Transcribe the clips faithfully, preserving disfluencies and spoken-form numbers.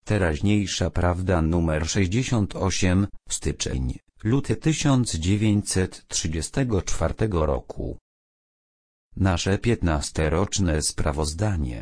Teraźniejsza prawda numer sześćdziesiąt osiem, styczeń, luty tysiąc dziewięćset trzydziestego czwartego roku. Nasze piętnastoroczne sprawozdanie.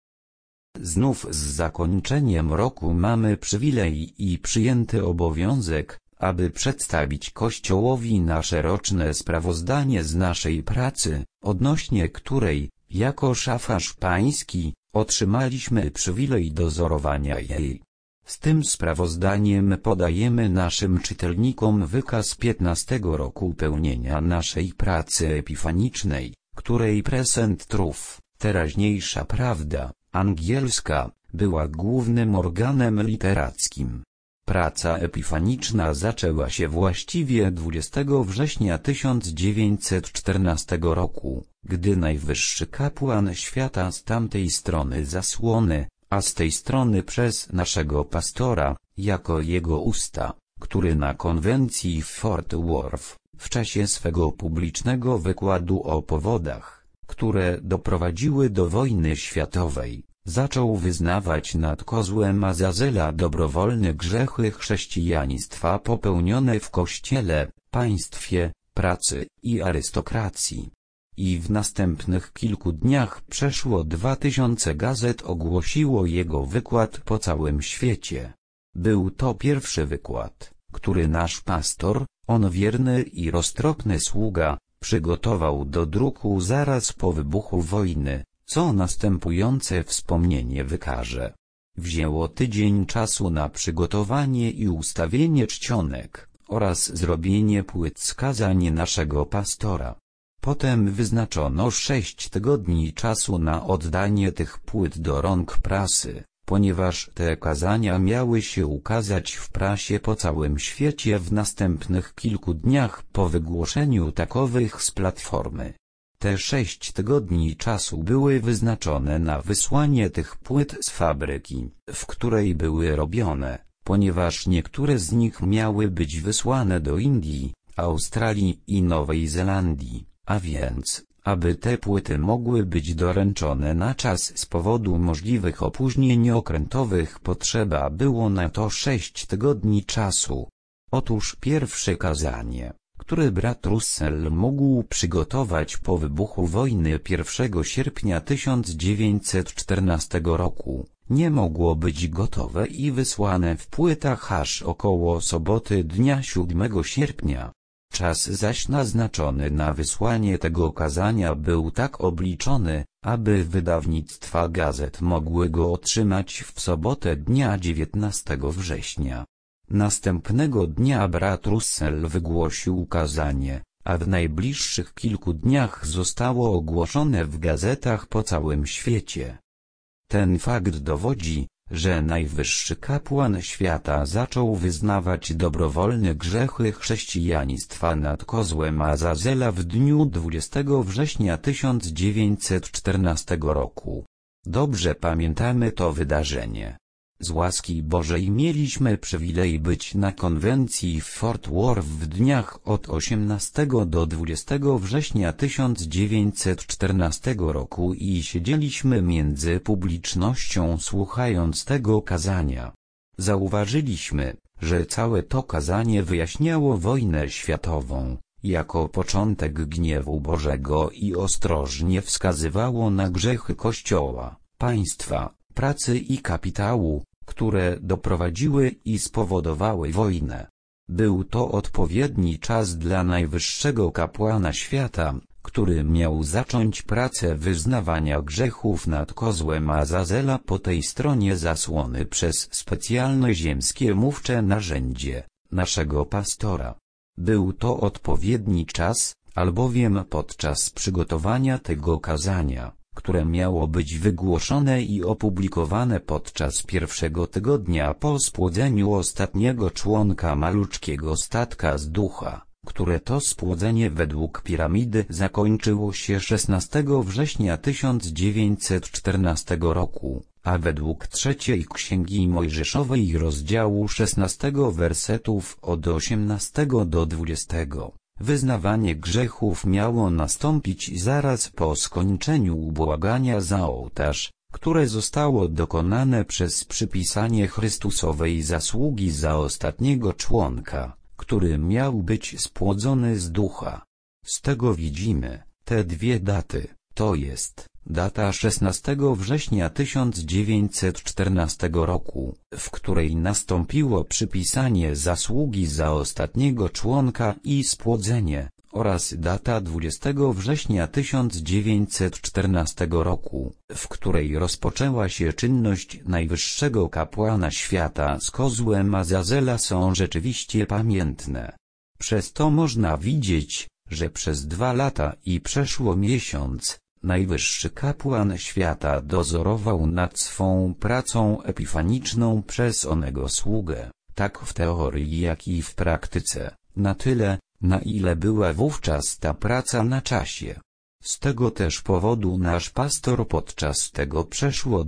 Znów z zakończeniem roku mamy przywilej i przyjęty obowiązek, aby przedstawić Kościołowi nasze roczne sprawozdanie z naszej pracy, odnośnie której, jako szafarz pański, otrzymaliśmy przywilej dozorowania jej. Z tym sprawozdaniem podajemy naszym czytelnikom wykaz piętnastego roku pełnienia naszej pracy epifanicznej, której Present Truth, teraźniejsza prawda, angielska, była głównym organem literackim. Praca epifaniczna zaczęła się właściwie dwudziestego września tysiąc dziewięćset czternastego roku, gdy najwyższy kapłan świata z tamtej strony zasłony, a z tej strony przez naszego pastora, jako jego usta, który na konwencji w Fort Worth, w czasie swego publicznego wykładu o powodach, które doprowadziły do wojny światowej, zaczął wyznawać nad kozłem Azazela dobrowolne grzechy chrześcijaństwa popełnione w kościele, państwie, pracy i arystokracji. I w następnych kilku dniach przeszło dwa tysiące gazet ogłosiło jego wykład po całym świecie. Był to pierwszy wykład, który nasz pastor, on wierny i roztropny sługa, przygotował do druku zaraz po wybuchu wojny, co następujące wspomnienie wykaże. Wzięło tydzień czasu na przygotowanie i ustawienie czcionek, oraz zrobienie płyt z kazań naszego pastora. Potem wyznaczono sześć tygodni czasu na oddanie tych płyt do rąk prasy, ponieważ te kazania miały się ukazać w prasie po całym świecie w następnych kilku dniach po wygłoszeniu takowych z platformy. Te sześć tygodni czasu były wyznaczone na wysłanie tych płyt z fabryki, w której były robione, ponieważ niektóre z nich miały być wysłane do Indii, Australii i Nowej Zelandii, a więc, aby te płyty mogły być doręczone na czas z powodu możliwych opóźnień okrętowych, potrzeba było na to sześć tygodni czasu. Otóż pierwsze kazanie, które brat Russell mógł przygotować po wybuchu wojny pierwszego sierpnia tysiąc dziewięćset czternastego roku, nie mogło być gotowe i wysłane w płytach aż około soboty dnia siódmego sierpnia. Czas zaś naznaczony na wysłanie tego kazania był tak obliczony, aby wydawnictwa gazet mogły go otrzymać w sobotę dnia dziewiętnastego września. Następnego dnia brat Russell wygłosił kazanie, a w najbliższych kilku dniach zostało ogłoszone w gazetach po całym świecie. Ten fakt dowodzi, że najwyższy kapłan świata zaczął wyznawać dobrowolne grzechy chrześcijaństwa nad kozłem Azazela w dniu dwudziestego września tysiąc dziewięćset czternastego roku. Dobrze pamiętamy to wydarzenie. Z łaski Bożej mieliśmy przywilej być na konwencji w Fort Worth w dniach od osiemnastego do dwudziestego września tysiąc dziewięćset czternastego roku i siedzieliśmy między publicznością słuchając tego kazania. Zauważyliśmy, że całe to kazanie wyjaśniało wojnę światową, jako początek gniewu Bożego i ostrożnie wskazywało na grzechy Kościoła, państwa, pracy i kapitału, które doprowadziły i spowodowały wojnę. Był to odpowiedni czas dla najwyższego kapłana świata, który miał zacząć pracę wyznawania grzechów nad kozłem Azazela po tej stronie zasłony przez specjalne ziemskie mówcze narzędzie, naszego pastora. Był to odpowiedni czas, albowiem podczas przygotowania tego kazania, które miało być wygłoszone i opublikowane podczas pierwszego tygodnia po spłodzeniu ostatniego członka maluczkiego statka z ducha, które to spłodzenie według piramidy zakończyło się szesnastego września tysiąc dziewięćset czternastego roku, a według trzeciej Księgi Mojżeszowej rozdziału szesnastego wersetów od osiemnastego do dwudziestego. Wyznawanie grzechów miało nastąpić zaraz po skończeniu ubłagania za ołtarz, które zostało dokonane przez przypisanie Chrystusowej zasługi za ostatniego członka, który miał być spłodzony z ducha. Z tego widzimy, te dwie daty, to jest data szesnastego września tysiąc dziewięćset czternastego roku, w której nastąpiło przypisanie zasługi za ostatniego członka i spłodzenie, oraz data dwudziestego września tysiąc dziewięćset czternastego roku, w której rozpoczęła się czynność najwyższego kapłana świata z kozłem Azazela, są rzeczywiście pamiętne. Przez to można widzieć, że przez dwa lata i przeszło miesiąc, najwyższy kapłan świata dozorował nad swą pracą epifaniczną przez onego sługę, tak w teorii jak i w praktyce, na tyle, na ile była wówczas ta praca na czasie. Z tego też powodu nasz pastor podczas tego przeszło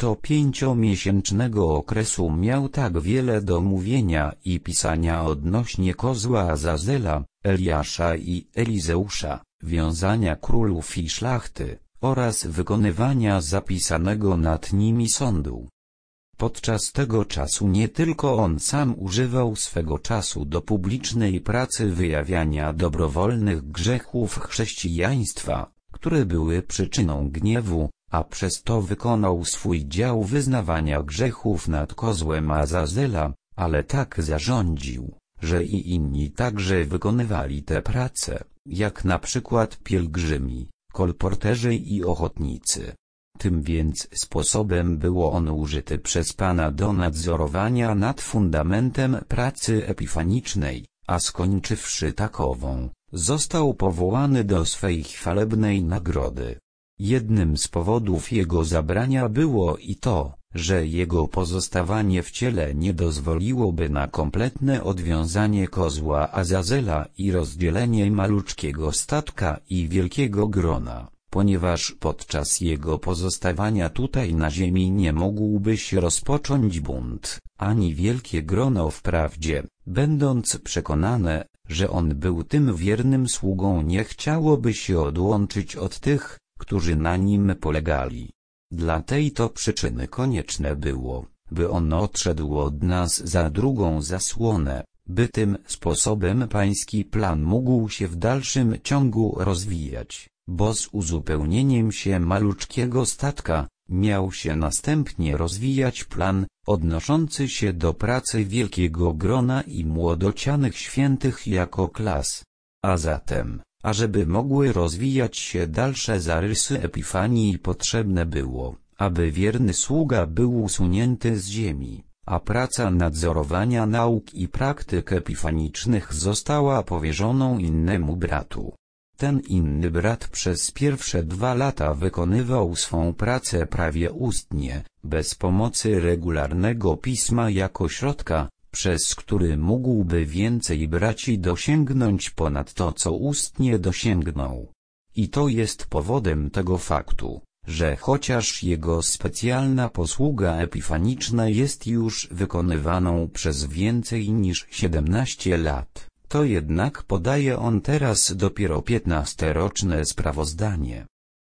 dwudziestopięciomiesięcznego okresu miał tak wiele do mówienia i pisania odnośnie kozła Azazela, Eliasza i Elizeusza, wiązania królów i szlachty, oraz wykonywania zapisanego nad nimi sądu. Podczas tego czasu nie tylko on sam używał swego czasu do publicznej pracy wyjawiania dobrowolnych grzechów chrześcijaństwa, które były przyczyną gniewu, a przez to wykonał swój dział wyznawania grzechów nad kozłem Azazela, ale tak zarządził, że i inni także wykonywali te prace, jak na przykład pielgrzymi, kolporterzy i ochotnicy. Tym więc sposobem było on użyty przez Pana do nadzorowania nad fundamentem pracy epifanicznej, a skończywszy takową, został powołany do swej chwalebnej nagrody. Jednym z powodów jego zabrania było i to, że jego pozostawanie w ciele nie dozwoliłoby na kompletne odwiązanie kozła Azazela i rozdzielenie maluczkiego statka i wielkiego grona, ponieważ podczas jego pozostawania tutaj na ziemi nie mógłby się rozpocząć bunt, ani wielkie grono wprawdzie, będąc przekonane, że on był tym wiernym sługą, nie chciałoby się odłączyć od tych, którzy na nim polegali. Dla tej to przyczyny konieczne było, by on odszedł od nas za drugą zasłonę, by tym sposobem pański plan mógł się w dalszym ciągu rozwijać, bo z uzupełnieniem się maluczkiego statka, miał się następnie rozwijać plan, odnoszący się do pracy wielkiego grona i młodocianych świętych jako klas. A zatem, ażeby mogły rozwijać się dalsze zarysy Epifanii, potrzebne było, aby wierny sługa był usunięty z ziemi, a praca nadzorowania nauk i praktyk epifanicznych została powierzoną innemu bratu. Ten inny brat przez pierwsze dwa lata wykonywał swą pracę prawie ustnie, bez pomocy regularnego pisma jako środka, przez który mógłby więcej braci dosięgnąć ponad to, co ustnie dosięgnął. I to jest powodem tego faktu, że chociaż jego specjalna posługa epifaniczna jest już wykonywaną przez więcej niż siedemnaście lat, to jednak podaje on teraz dopiero piętnasteroczne sprawozdanie.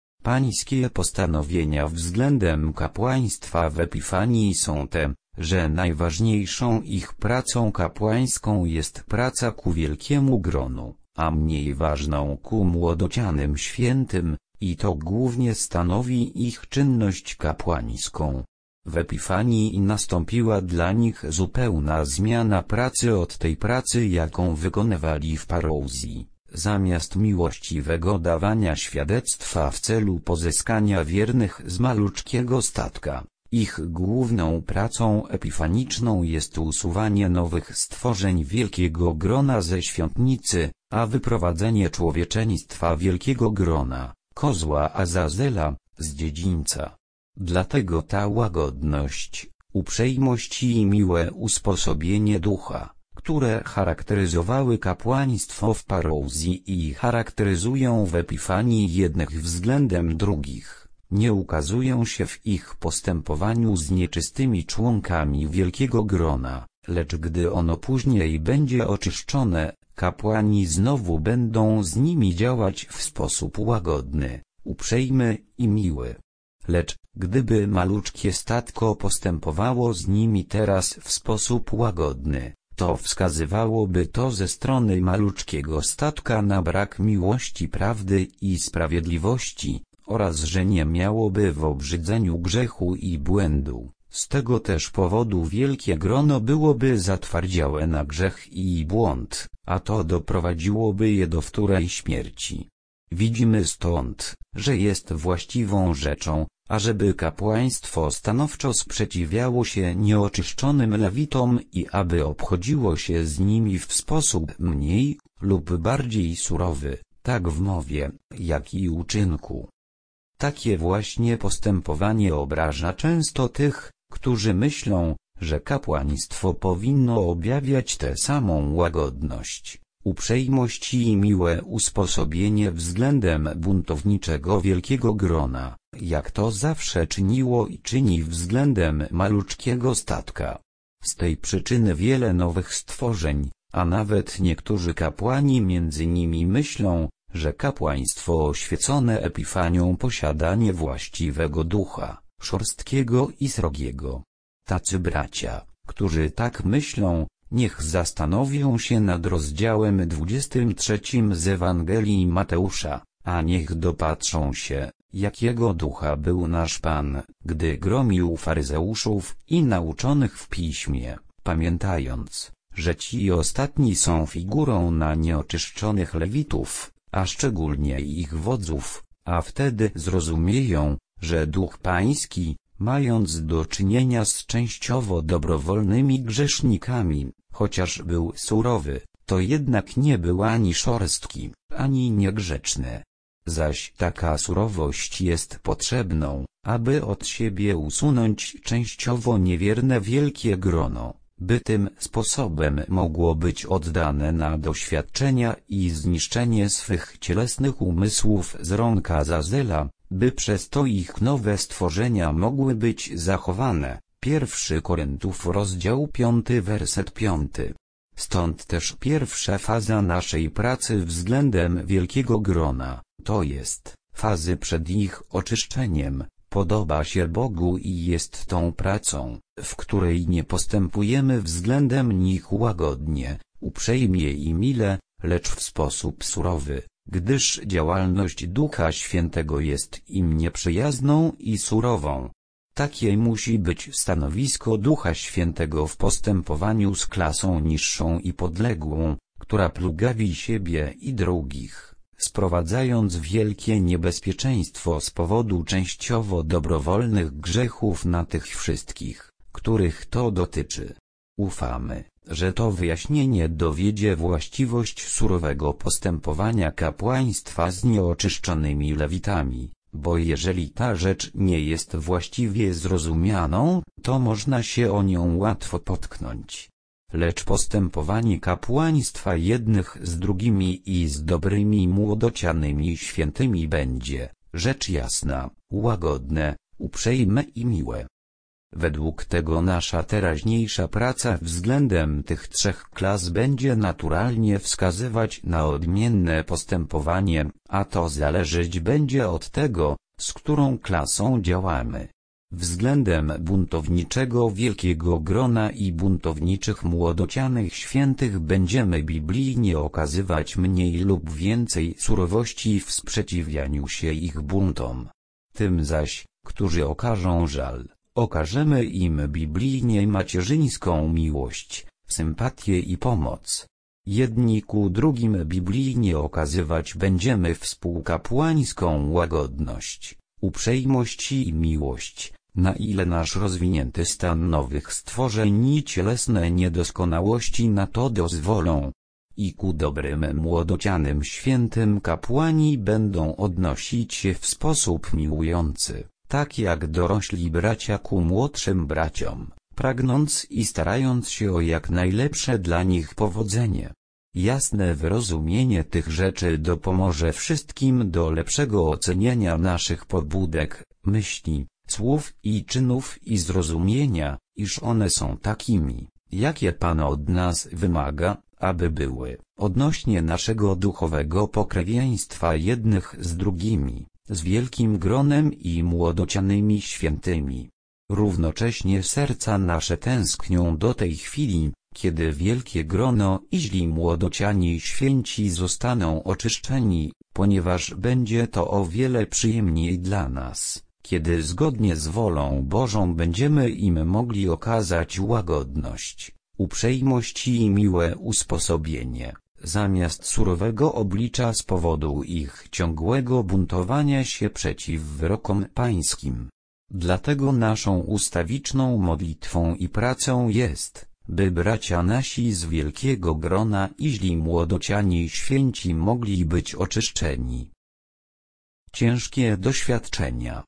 Pańskie postanowienia względem kapłaństwa w Epifanii są te, że najważniejszą ich pracą kapłańską jest praca ku wielkiemu gronu, a mniej ważną ku młodocianym świętym, i to głównie stanowi ich czynność kapłańską. W Epifanii nastąpiła dla nich zupełna zmiana pracy od tej pracy, jaką wykonywali w Parouzji. Zamiast miłościwego dawania świadectwa w celu pozyskania wiernych z maluczkiego statka, ich główną pracą epifaniczną jest usuwanie nowych stworzeń wielkiego grona ze świątnicy, a wyprowadzenie człowieczeństwa wielkiego grona, kozła Azazela, z dziedzińca. Dlatego ta łagodność, uprzejmość i miłe usposobienie ducha, które charakteryzowały kapłaństwo w Parouzji i charakteryzują w Epifanii jednych względem drugich, nie ukazują się w ich postępowaniu z nieczystymi członkami wielkiego grona, lecz gdy ono później będzie oczyszczone, kapłani znowu będą z nimi działać w sposób łagodny, uprzejmy i miły. lecz, gdyby maluczkie statko postępowało z nimi teraz w sposób łagodny, to wskazywałoby to ze strony maluczkiego statka na brak miłości, prawdy i sprawiedliwości, oraz że nie miałoby w obrzydzeniu grzechu i błędu. Z tego też powodu wielkie grono byłoby zatwardziałe na grzech i błąd, a to doprowadziłoby je do wtórej śmierci. Widzimy stąd, że jest właściwą rzeczą, ażeby kapłaństwo stanowczo sprzeciwiało się nieoczyszczonym lewitom i aby obchodziło się z nimi w sposób mniej lub bardziej surowy, tak w mowie, jak i uczynku. Takie właśnie postępowanie obraża często tych, którzy myślą, że kapłaństwo powinno objawiać tę samą łagodność, uprzejmość i miłe usposobienie względem buntowniczego wielkiego grona, jak to zawsze czyniło i czyni względem maluczkiego statka. Z tej przyczyny wiele nowych stworzeń, a nawet niektórzy kapłani między nimi myślą, że kapłaństwo oświecone Epifanią posiada niewłaściwego ducha, szorstkiego i srogiego. Tacy bracia, którzy tak myślą, niech zastanowią się nad rozdziałem dwudziestym trzecim z Ewangelii Mateusza, a niech dopatrzą się, jakiego ducha był nasz Pan, gdy gromił faryzeuszów i nauczonych w piśmie, pamiętając, że ci ostatni są figurą na nieoczyszczonych lewitów, a szczególnie ich wodzów, a wtedy zrozumieją, że Duch Pański, mając do czynienia z częściowo dobrowolnymi grzesznikami, chociaż był surowy, to jednak nie był ani szorstki, ani niegrzeczny. Zaś taka surowość jest potrzebną, aby od siebie usunąć częściowo niewierne wielkie grono, by tym sposobem mogło być oddane na doświadczenia i zniszczenie swych cielesnych umysłów z rąk Azazela, by przez to ich nowe stworzenia mogły być zachowane. Pierwszy Koryntów rozdział piąty werset piąty. Stąd też pierwsza faza naszej pracy względem wielkiego grona, to jest fazy przed ich oczyszczeniem, podoba się Bogu i jest tą pracą, w której nie postępujemy względem nich łagodnie, uprzejmie i mile, lecz w sposób surowy, gdyż działalność Ducha Świętego jest im nieprzyjazną i surową. Takie musi być stanowisko Ducha Świętego w postępowaniu z klasą niższą i podległą, która plugawi siebie i drugich, sprowadzając wielkie niebezpieczeństwo z powodu częściowo dobrowolnych grzechów na tych wszystkich, których to dotyczy. Ufamy, że to wyjaśnienie dowiedzie właściwość surowego postępowania kapłaństwa z nieoczyszczonymi lewitami, bo jeżeli ta rzecz nie jest właściwie zrozumianą, to można się o nią łatwo potknąć. Lecz postępowanie kapłaństwa jednych z drugimi i z dobrymi młodocianymi świętymi będzie, rzecz jasna, łagodne, uprzejme i miłe. Według tego nasza teraźniejsza praca względem tych trzech klas będzie naturalnie wskazywać na odmienne postępowanie, a to zależeć będzie od tego, z którą klasą działamy. Względem buntowniczego wielkiego grona i buntowniczych młodocianych świętych będziemy biblijnie okazywać mniej lub więcej surowości w sprzeciwianiu się ich buntom. Tym zaś, którzy okażą żal, okażemy im biblijnie macierzyńską miłość, sympatię i pomoc. Jedni ku drugim biblijnie okazywać będziemy współkapłańską łagodność, uprzejmość i miłość, na ile nasz rozwinięty stan nowych stworzeń i cielesne niedoskonałości na to dozwolą. I ku dobrym młodocianym świętym kapłani będą odnosić się w sposób miłujący, tak jak dorośli bracia ku młodszym braciom, pragnąc i starając się o jak najlepsze dla nich powodzenie. Jasne wyrozumienie tych rzeczy dopomoże wszystkim do lepszego oceniania naszych pobudek, myśli, słów i czynów i zrozumienia, iż one są takimi, jakie Pan od nas wymaga, aby były, odnośnie naszego duchowego pokrewieństwa jednych z drugimi, z wielkim gronem i młodocianymi świętymi. Równocześnie serca nasze tęsknią do tej chwili, kiedy wielkie grono i źli młodociani święci zostaną oczyszczeni, ponieważ będzie to o wiele przyjemniej dla nas, kiedy zgodnie z wolą Bożą będziemy im mogli okazać łagodność, uprzejmość i miłe usposobienie, zamiast surowego oblicza z powodu ich ciągłego buntowania się przeciw wyrokom pańskim. Dlatego naszą ustawiczną modlitwą i pracą jest, by bracia nasi z wielkiego grona i źli młodociani święci mogli być oczyszczeni. Ciężkie doświadczenia.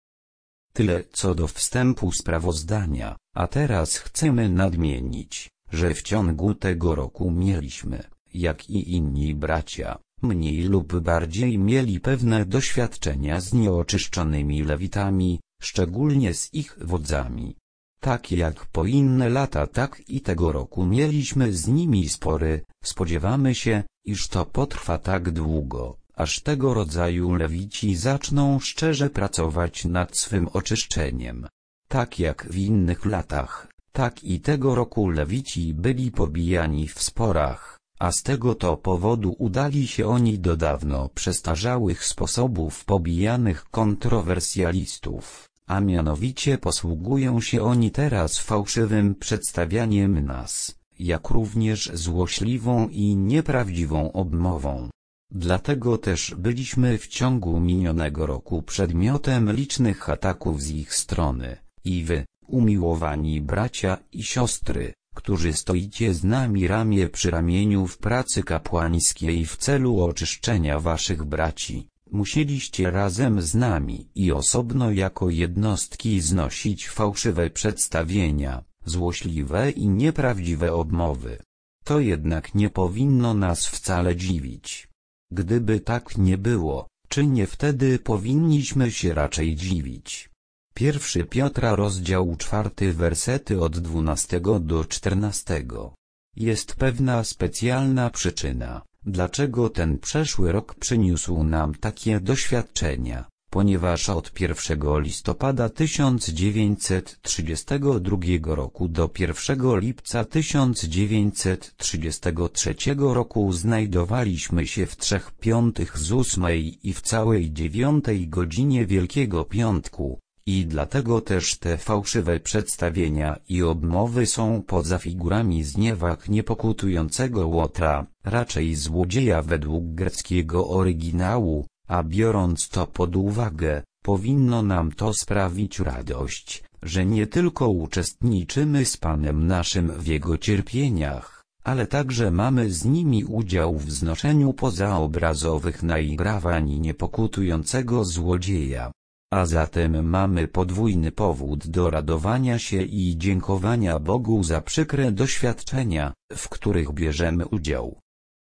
Tyle co do wstępu sprawozdania, a teraz chcemy nadmienić, że w ciągu tego roku mieliśmy, jak i inni bracia, mniej lub bardziej mieli pewne doświadczenia z nieoczyszczonymi lewitami, szczególnie z ich wodzami. Tak jak po inne lata, tak i tego roku mieliśmy z nimi spory. Spodziewamy się, iż to potrwa tak długo, aż tego rodzaju lewici zaczną szczerze pracować nad swym oczyszczeniem. Tak jak w innych latach, tak i tego roku lewici byli pobijani w sporach, a z tego to powodu udali się oni do dawno przestarzałych sposobów pobijanych kontrowersjalistów. A mianowicie posługują się oni teraz fałszywym przedstawianiem nas, jak również złośliwą i nieprawdziwą obmową. Dlatego też byliśmy w ciągu minionego roku przedmiotem licznych ataków z ich strony, i wy, umiłowani bracia i siostry, którzy stoicie z nami ramię przy ramieniu w pracy kapłańskiej w celu oczyszczenia waszych braci, musieliście razem z nami i osobno jako jednostki znosić fałszywe przedstawienia, złośliwe i nieprawdziwe obmowy. To jednak nie powinno nas wcale dziwić. Gdyby tak nie było, czy nie wtedy powinniśmy się raczej dziwić? Pierwszy Piotra rozdział czwarty wersety od dwunastego do czternastego. Jest pewna specjalna przyczyna, dlaczego ten przeszły rok przyniósł nam takie doświadczenia, ponieważ od pierwszego listopada tysiąc dziewięćset trzydziestego drugiego roku do pierwszego lipca tysiąc dziewięćset trzydziestego trzeciego roku znajdowaliśmy się w trzech piątych z ósmej i w całej dziewiątej godzinie Wielkiego Piątku, i dlatego też te fałszywe przedstawienia i obmowy są poza figurami zniewag niepokutującego łotra, raczej złodzieja według greckiego oryginału, a biorąc to pod uwagę, powinno nam to sprawić radość, że nie tylko uczestniczymy z Panem naszym w Jego cierpieniach, ale także mamy z nimi udział w znoszeniu pozaobrazowych naigrawań niepokutującego złodzieja. A zatem mamy podwójny powód do radowania się i dziękowania Bogu za przykre doświadczenia, w których bierzemy udział.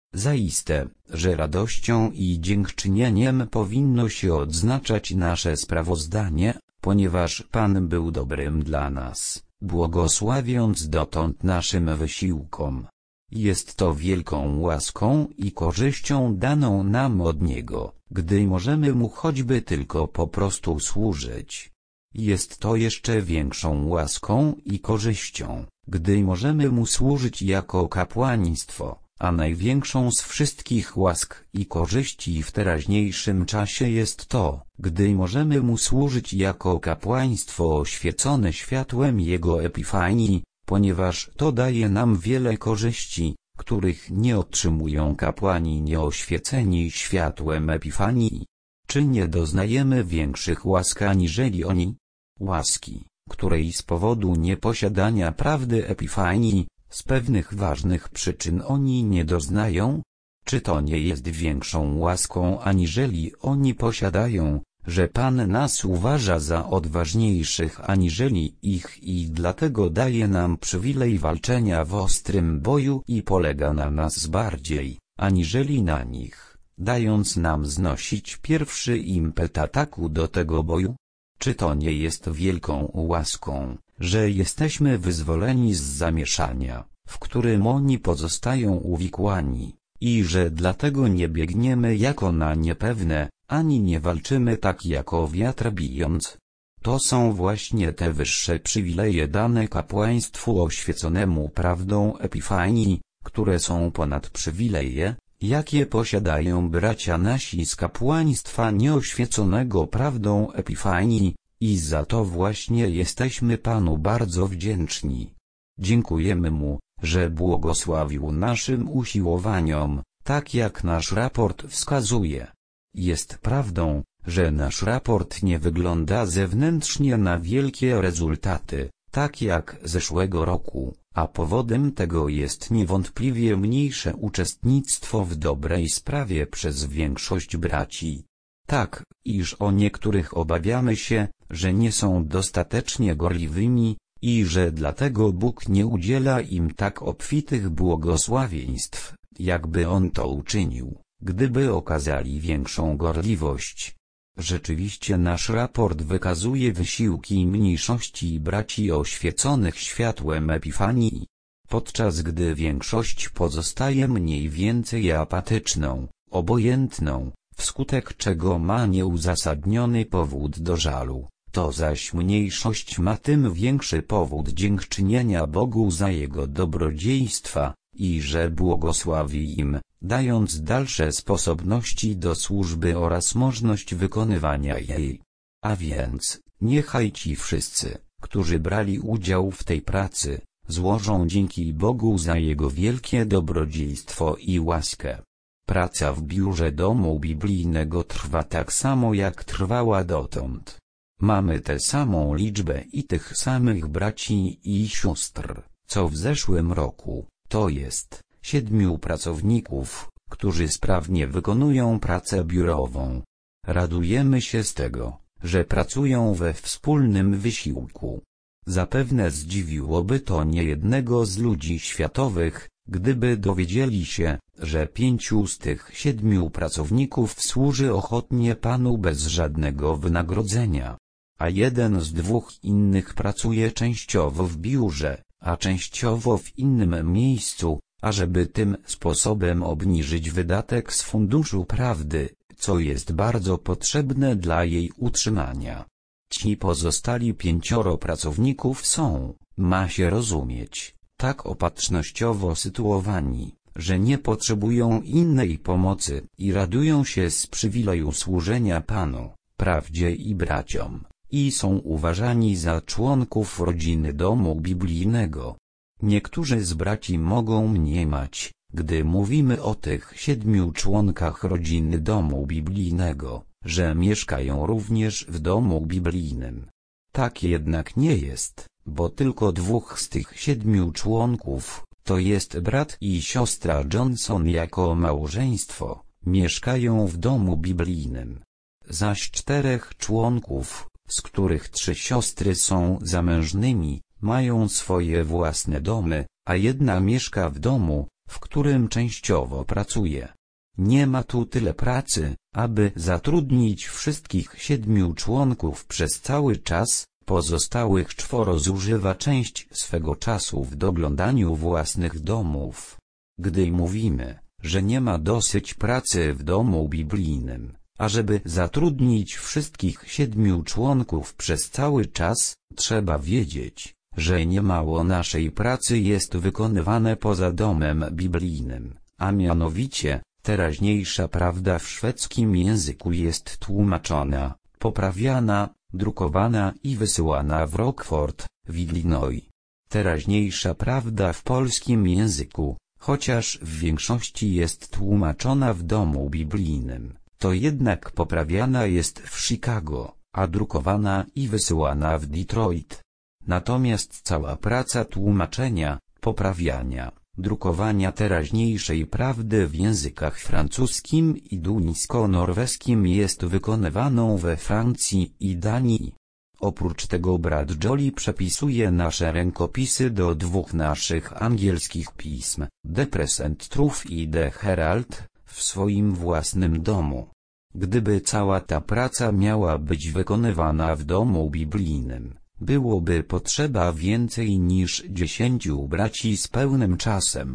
Zaiste, że radością i dziękczynieniem powinno się odznaczać nasze sprawozdanie, ponieważ Pan był dobrym dla nas, błogosławiąc dotąd naszym wysiłkom. Jest to wielką łaską i korzyścią daną nam od Niego, gdy możemy Mu choćby tylko po prostu służyć. Jest to jeszcze większą łaską i korzyścią, gdy możemy Mu służyć jako kapłaństwo, a największą z wszystkich łask i korzyści w teraźniejszym czasie jest to, gdy możemy Mu służyć jako kapłaństwo oświecone światłem Jego epifanii, ponieważ to daje nam wiele korzyści, których nie otrzymują kapłani nieoświeceni światłem epifanii. Czy nie doznajemy większych łask aniżeli oni? Łaski, której z powodu nieposiadania prawdy epifanii, z pewnych ważnych przyczyn oni nie doznają? Czy to nie jest większą łaską aniżeli oni posiadają, że Pan nas uważa za odważniejszych aniżeli ich i dlatego daje nam przywilej walczenia w ostrym boju i polega na nas bardziej, aniżeli na nich, dając nam znosić pierwszy impet ataku do tego boju? Czy to nie jest wielką łaską, że jesteśmy wyzwoleni z zamieszania, w którym oni pozostają uwikłani, i że dlatego nie biegniemy jako na niepewne, ani nie walczymy tak jak o wiatr bijąc. To są właśnie te wyższe przywileje dane kapłaństwu oświeconemu prawdą Epifanii, które są ponad przywileje, jakie posiadają bracia nasi z kapłaństwa nieoświeconego prawdą Epifanii, i za to właśnie jesteśmy Panu bardzo wdzięczni. Dziękujemy Mu, że błogosławił naszym usiłowaniom, tak jak nasz raport wskazuje. Jest prawdą, że nasz raport nie wygląda zewnętrznie na wielkie rezultaty, tak jak zeszłego roku, a powodem tego jest niewątpliwie mniejsze uczestnictwo w dobrej sprawie przez większość braci. Tak, iż o niektórych obawiamy się, że nie są dostatecznie gorliwymi, i że dlatego Bóg nie udziela im tak obfitych błogosławieństw, jakby On to uczynił, gdyby okazali większą gorliwość. Rzeczywiście nasz raport wykazuje wysiłki mniejszości braci oświeconych światłem Epifanii, podczas gdy większość pozostaje mniej więcej apatyczną, obojętną, wskutek czego ma nieuzasadniony powód do żalu, to zaś mniejszość ma tym większy powód dziękczynienia Bogu za Jego dobrodziejstwa, i że błogosławi im, dając dalsze sposobności do służby oraz możliwość wykonywania jej. A więc, niechaj ci wszyscy, którzy brali udział w tej pracy, złożą dzięki Bogu za Jego wielkie dobrodziejstwo i łaskę. Praca w biurze domu biblijnego trwa tak samo jak trwała dotąd. Mamy tę samą liczbę i tych samych braci i sióstr, co w zeszłym roku, to jest siedmiu pracowników, którzy sprawnie wykonują pracę biurową. Radujemy się z tego, że pracują we wspólnym wysiłku. Zapewne zdziwiłoby to niejednego z ludzi światowych, gdyby dowiedzieli się, że pięciu z tych siedmiu pracowników służy ochotnie Panu bez żadnego wynagrodzenia, a jeden z dwóch innych pracuje częściowo w biurze, a częściowo w innym miejscu, ażeby tym sposobem obniżyć wydatek z Funduszu Prawdy, co jest bardzo potrzebne dla jej utrzymania. Ci pozostali pięcioro pracowników są, ma się rozumieć, tak opatrznościowo sytuowani, że nie potrzebują innej pomocy i radują się z przywileju służenia Panu, prawdzie i braciom, i są uważani za członków rodziny domu biblijnego. Niektórzy z braci mogą mniemać, gdy mówimy o tych siedmiu członkach rodziny domu biblijnego, że mieszkają również w domu biblijnym. Tak jednak nie jest, bo tylko dwóch z tych siedmiu członków, to jest brat i siostra Johnson jako małżeństwo, mieszkają w domu biblijnym. Zaś czterech członków, z których trzy siostry są zamężnymi, mają swoje własne domy, a jedna mieszka w domu, w którym częściowo pracuje. Nie ma tu tyle pracy, aby zatrudnić wszystkich siedmiu członków przez cały czas, pozostałych czworo zużywa część swego czasu w doglądaniu własnych domów. Gdy mówimy, że nie ma dosyć pracy w domu biblijnym, ażeby zatrudnić wszystkich siedmiu członków przez cały czas, trzeba wiedzieć, że niemało naszej pracy jest wykonywane poza domem biblijnym, a mianowicie, teraźniejsza prawda w szwedzkim języku jest tłumaczona, poprawiana, drukowana i wysyłana w Rockford, w Illinois. Teraźniejsza prawda w polskim języku, chociaż w większości jest tłumaczona w domu biblijnym, to jednak poprawiana jest w Chicago, a drukowana i wysyłana w Detroit. Natomiast cała praca tłumaczenia, poprawiania, drukowania teraźniejszej prawdy w językach francuskim i duńsko-norweskim jest wykonywaną we Francji i Danii. Oprócz tego brat Jolly przepisuje nasze rękopisy do dwóch naszych angielskich pism, The Present Truth i The Herald, w swoim własnym domu. Gdyby cała ta praca miała być wykonywana w domu biblijnym, byłoby potrzeba więcej niż dziesięciu braci z pełnym czasem.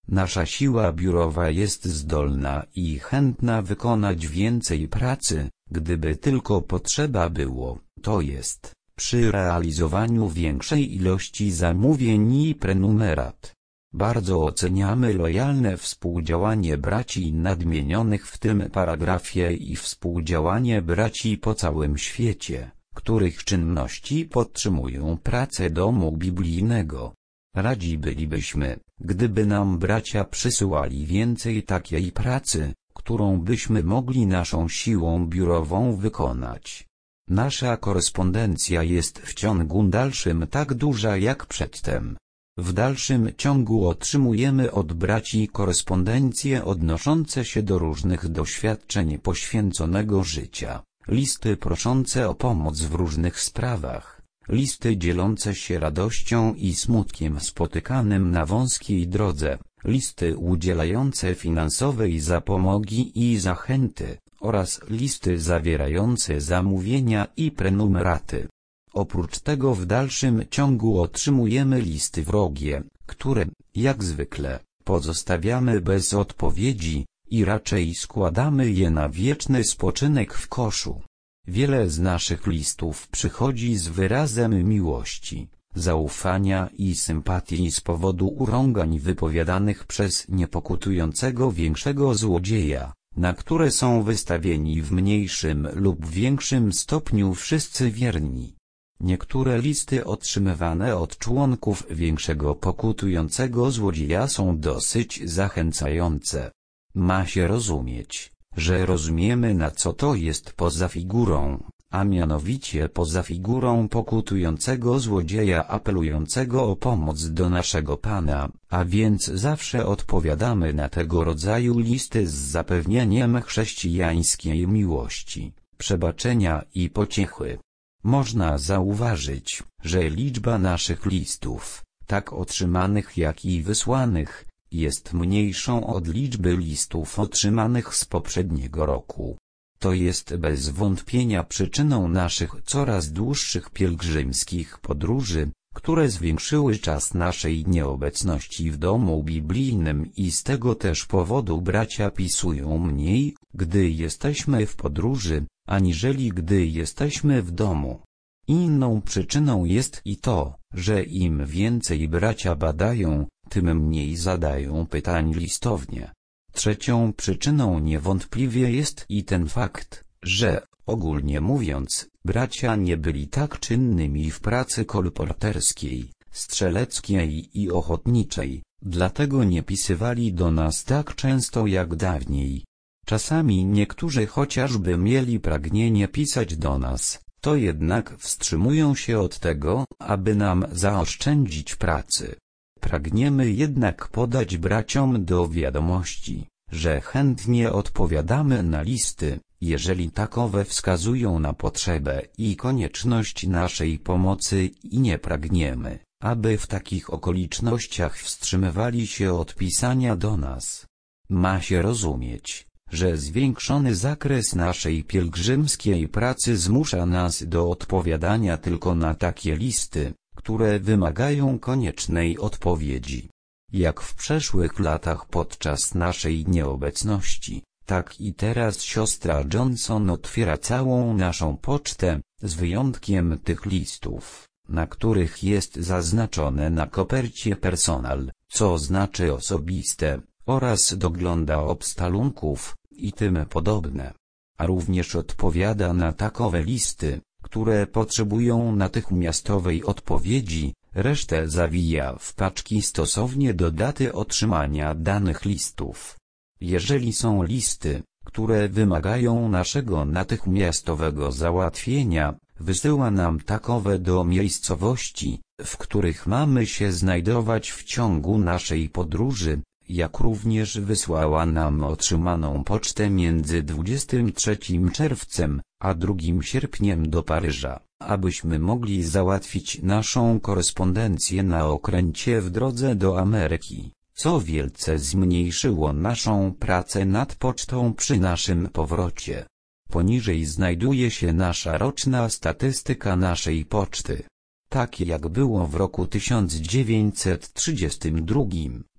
Nasza siła biurowa jest zdolna i chętna wykonać więcej pracy, gdyby tylko potrzeba było, to jest, przy realizowaniu większej ilości zamówień i prenumerat. Bardzo oceniamy lojalne współdziałanie braci nadmienionych w tym paragrafie i współdziałanie braci po całym świecie, których czynności podtrzymują pracę domu biblijnego. Radzi bylibyśmy, gdyby nam bracia przysyłali więcej takiej pracy, którą byśmy mogli naszą siłą biurową wykonać. Nasza korespondencja jest w ciągu dalszym tak duża jak przedtem. W dalszym ciągu otrzymujemy od braci korespondencje odnoszące się do różnych doświadczeń poświęconego życia, listy proszące o pomoc w różnych sprawach, listy dzielące się radością i smutkiem spotykanym na wąskiej drodze, listy udzielające finansowej zapomogi i zachęty, oraz listy zawierające zamówienia i prenumeraty. Oprócz tego w dalszym ciągu otrzymujemy listy wrogie, które, jak zwykle, pozostawiamy bez odpowiedzi i raczej składamy je na wieczny spoczynek w koszu. Wiele z naszych listów przychodzi z wyrazem miłości, zaufania i sympatii z powodu urągań wypowiadanych przez niepokutującego większego złodzieja, na które są wystawieni w mniejszym lub większym stopniu wszyscy wierni. Niektóre listy otrzymywane od członków większego pokutującego złodzieja są dosyć zachęcające. Ma się rozumieć, że rozumiemy, na co to jest poza figurą, a mianowicie poza figurą pokutującego złodzieja apelującego o pomoc do naszego Pana, a więc zawsze odpowiadamy na tego rodzaju listy z zapewnieniem chrześcijańskiej miłości, przebaczenia i pociechy. Można zauważyć, że liczba naszych listów, tak otrzymanych jak i wysłanych, jest mniejszą od liczby listów otrzymanych z poprzedniego roku. To jest bez wątpienia przyczyną naszych coraz dłuższych pielgrzymskich podróży, które zwiększyły czas naszej nieobecności w domu biblijnym i z tego też powodu bracia pisują mniej, gdy jesteśmy w podróży, aniżeli gdy jesteśmy w domu. Inną przyczyną jest i to, że im więcej bracia badają, tym mniej zadają pytań listownie. Trzecią przyczyną niewątpliwie jest i ten fakt, że, ogólnie mówiąc, bracia nie byli tak czynnymi w pracy kolporterskiej, strzeleckiej i ochotniczej, dlatego nie pisywali do nas tak często jak dawniej. Czasami niektórzy chociażby mieli pragnienie pisać do nas, to jednak wstrzymują się od tego, aby nam zaoszczędzić pracy. Pragniemy jednak podać braciom do wiadomości, że chętnie odpowiadamy na listy, jeżeli takowe wskazują na potrzebę i konieczność naszej pomocy i nie pragniemy, aby w takich okolicznościach wstrzymywali się od pisania do nas. Ma się rozumieć, że zwiększony zakres naszej pielgrzymskiej pracy zmusza nas do odpowiadania tylko na takie listy, które wymagają koniecznej odpowiedzi. Jak w przeszłych latach podczas naszej nieobecności, tak i teraz siostra Johnson otwiera całą naszą pocztę, z wyjątkiem tych listów, na których jest zaznaczone na kopercie personal, co znaczy osobiste, oraz dogląda obstalunków i tym podobne. A również odpowiada na takowe listy, które potrzebują natychmiastowej odpowiedzi, resztę zawija w paczki stosownie do daty otrzymania danych listów. Jeżeli są listy, które wymagają naszego natychmiastowego załatwienia, wysyła nam takowe do miejscowości, w których mamy się znajdować w ciągu naszej podróży, jak również wysłała nam otrzymaną pocztę między dwudziestym trzecim czerwcem a drugim sierpniem do Paryża, abyśmy mogli załatwić naszą korespondencję na okręcie w drodze do Ameryki, co wielce zmniejszyło naszą pracę nad pocztą przy naszym powrocie. Poniżej znajduje się nasza roczna statystyka naszej poczty. Tak jak było w roku tysiąc dziewięćset trzydziestym drugim,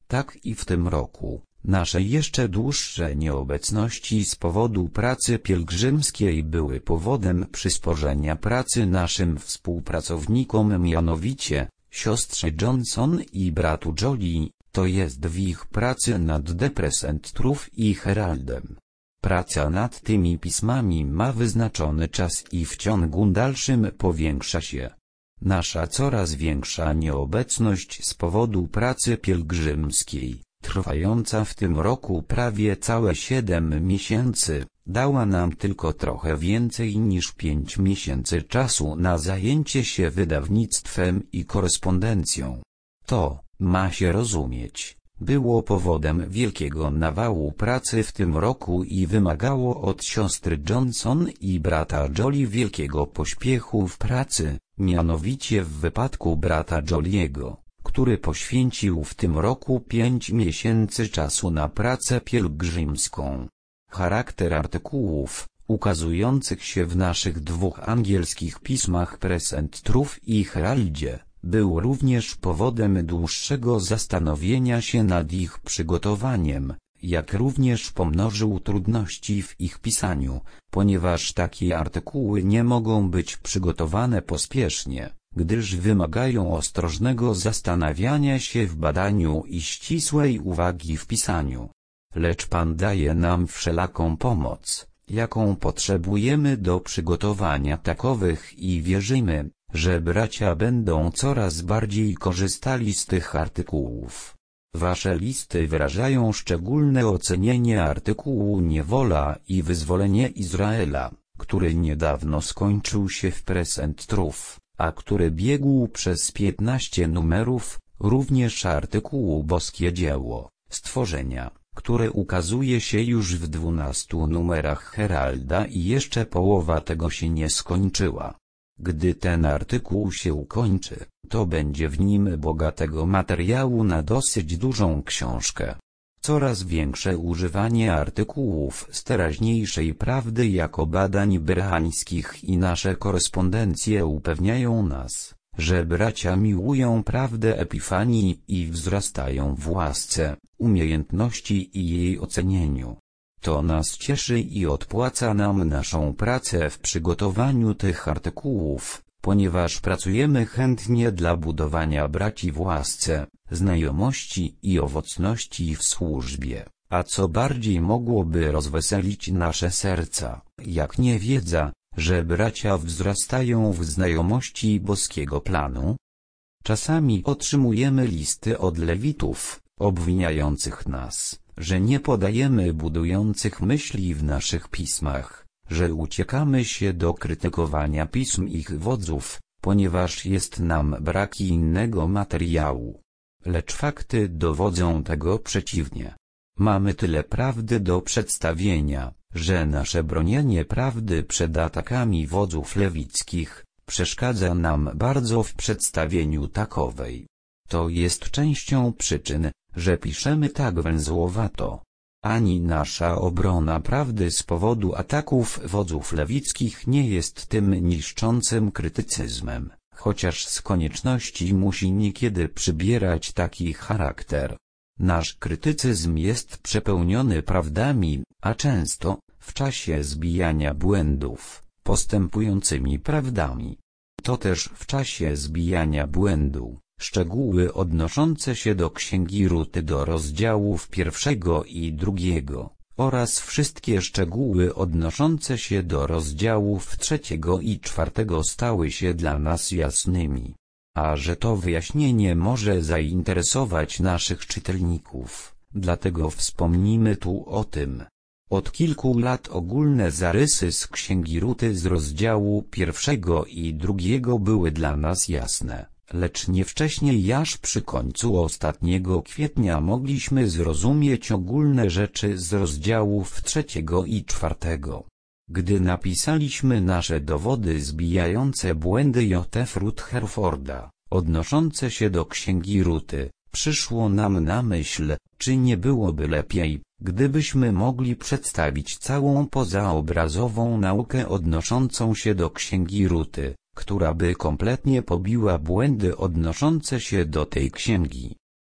tak i w tym roku. Nasze jeszcze dłuższe nieobecności z powodu pracy pielgrzymskiej były powodem przysporzenia pracy naszym współpracownikom, mianowicie siostrze Johnson i bratu Jolie, to jest w ich pracy nad The Present Truth i Heraldem. Praca nad tymi pismami ma wyznaczony czas i w ciągu dalszym powiększa się. Nasza coraz większa nieobecność z powodu pracy pielgrzymskiej, trwająca w tym roku prawie całe siedem miesięcy, dała nam tylko trochę więcej niż pięć miesięcy czasu na zajęcie się wydawnictwem i korespondencją. To, ma się rozumieć, było powodem wielkiego nawału pracy w tym roku i wymagało od siostry Johnson i brata Jolie wielkiego pośpiechu w pracy, mianowicie w wypadku brata Joliego, który poświęcił w tym roku pięć miesięcy czasu na pracę pielgrzymską. Charakter artykułów, ukazujących się w naszych dwóch angielskich pismach Present Truth i Heraldzie, był również powodem dłuższego zastanowienia się nad ich przygotowaniem, jak również pomnożył trudności w ich pisaniu, ponieważ takie artykuły nie mogą być przygotowane pospiesznie, gdyż wymagają ostrożnego zastanawiania się w badaniu i ścisłej uwagi w pisaniu. Lecz Pan daje nam wszelaką pomoc, jaką potrzebujemy do przygotowania takowych i wierzymy, że bracia będą coraz bardziej korzystali z tych artykułów. Wasze listy wyrażają szczególne ocenienie artykułu Niewola i wyzwolenie Izraela, który niedawno skończył się w Present Truth, a który biegł przez piętnaście numerów, również artykułu Boskie dzieło stworzenia, które ukazuje się już w dwunastu numerach Heralda i jeszcze połowa tego się nie skończyła. Gdy ten artykuł się ukończy, to będzie w nim bogatego materiału na dosyć dużą książkę. Coraz większe używanie artykułów z teraźniejszej prawdy jako badań brahańskich i nasze korespondencje upewniają nas, że bracia miłują prawdę Epifanii i wzrastają w łasce, umiejętności i jej ocenieniu. To nas cieszy i odpłaca nam naszą pracę w przygotowaniu tych artykułów, ponieważ pracujemy chętnie dla budowania braci w łasce, znajomości i owocności w służbie, a co bardziej mogłoby rozweselić nasze serca, jak nie wiedza, że bracia wzrastają w znajomości boskiego planu? Czasami otrzymujemy listy od lewitów, obwiniających nas, że nie podajemy budujących myśli w naszych pismach, że uciekamy się do krytykowania pism ich wodzów, ponieważ jest nam brak innego materiału. Lecz fakty dowodzą tego przeciwnie. Mamy tyle prawdy do przedstawienia, że nasze bronienie prawdy przed atakami wodzów lewickich przeszkadza nam bardzo w przedstawieniu takowej. To jest częścią przyczyn, że piszemy tak węzłowato. Ani nasza obrona prawdy z powodu ataków wodzów lewickich nie jest tym niszczącym krytycyzmem, chociaż z konieczności musi niekiedy przybierać taki charakter. Nasz krytycyzm jest przepełniony prawdami, a często, w czasie zbijania błędów, postępującymi prawdami. To też w czasie zbijania błędu, szczegóły odnoszące się do Księgi Ruty do rozdziałów pierwszego i drugiego, oraz wszystkie szczegóły odnoszące się do rozdziałów trzeciego i czwartego stały się dla nas jasnymi. A że to wyjaśnienie może zainteresować naszych czytelników, dlatego wspomnimy tu o tym. Od kilku lat ogólne zarysy z Księgi Ruty z rozdziału pierwszego i drugiego były dla nas jasne, lecz nie wcześniej aż przy końcu ostatniego kwietnia mogliśmy zrozumieć ogólne rzeczy z rozdziałów trzeciego i czwartego. Gdy napisaliśmy nasze dowody zbijające błędy J F Rutherforda, odnoszące się do Księgi Ruty, przyszło nam na myśl, czy nie byłoby lepiej, gdybyśmy mogli przedstawić całą pozaobrazową naukę odnoszącą się do Księgi Ruty, która by kompletnie pobiła błędy odnoszące się do tej księgi.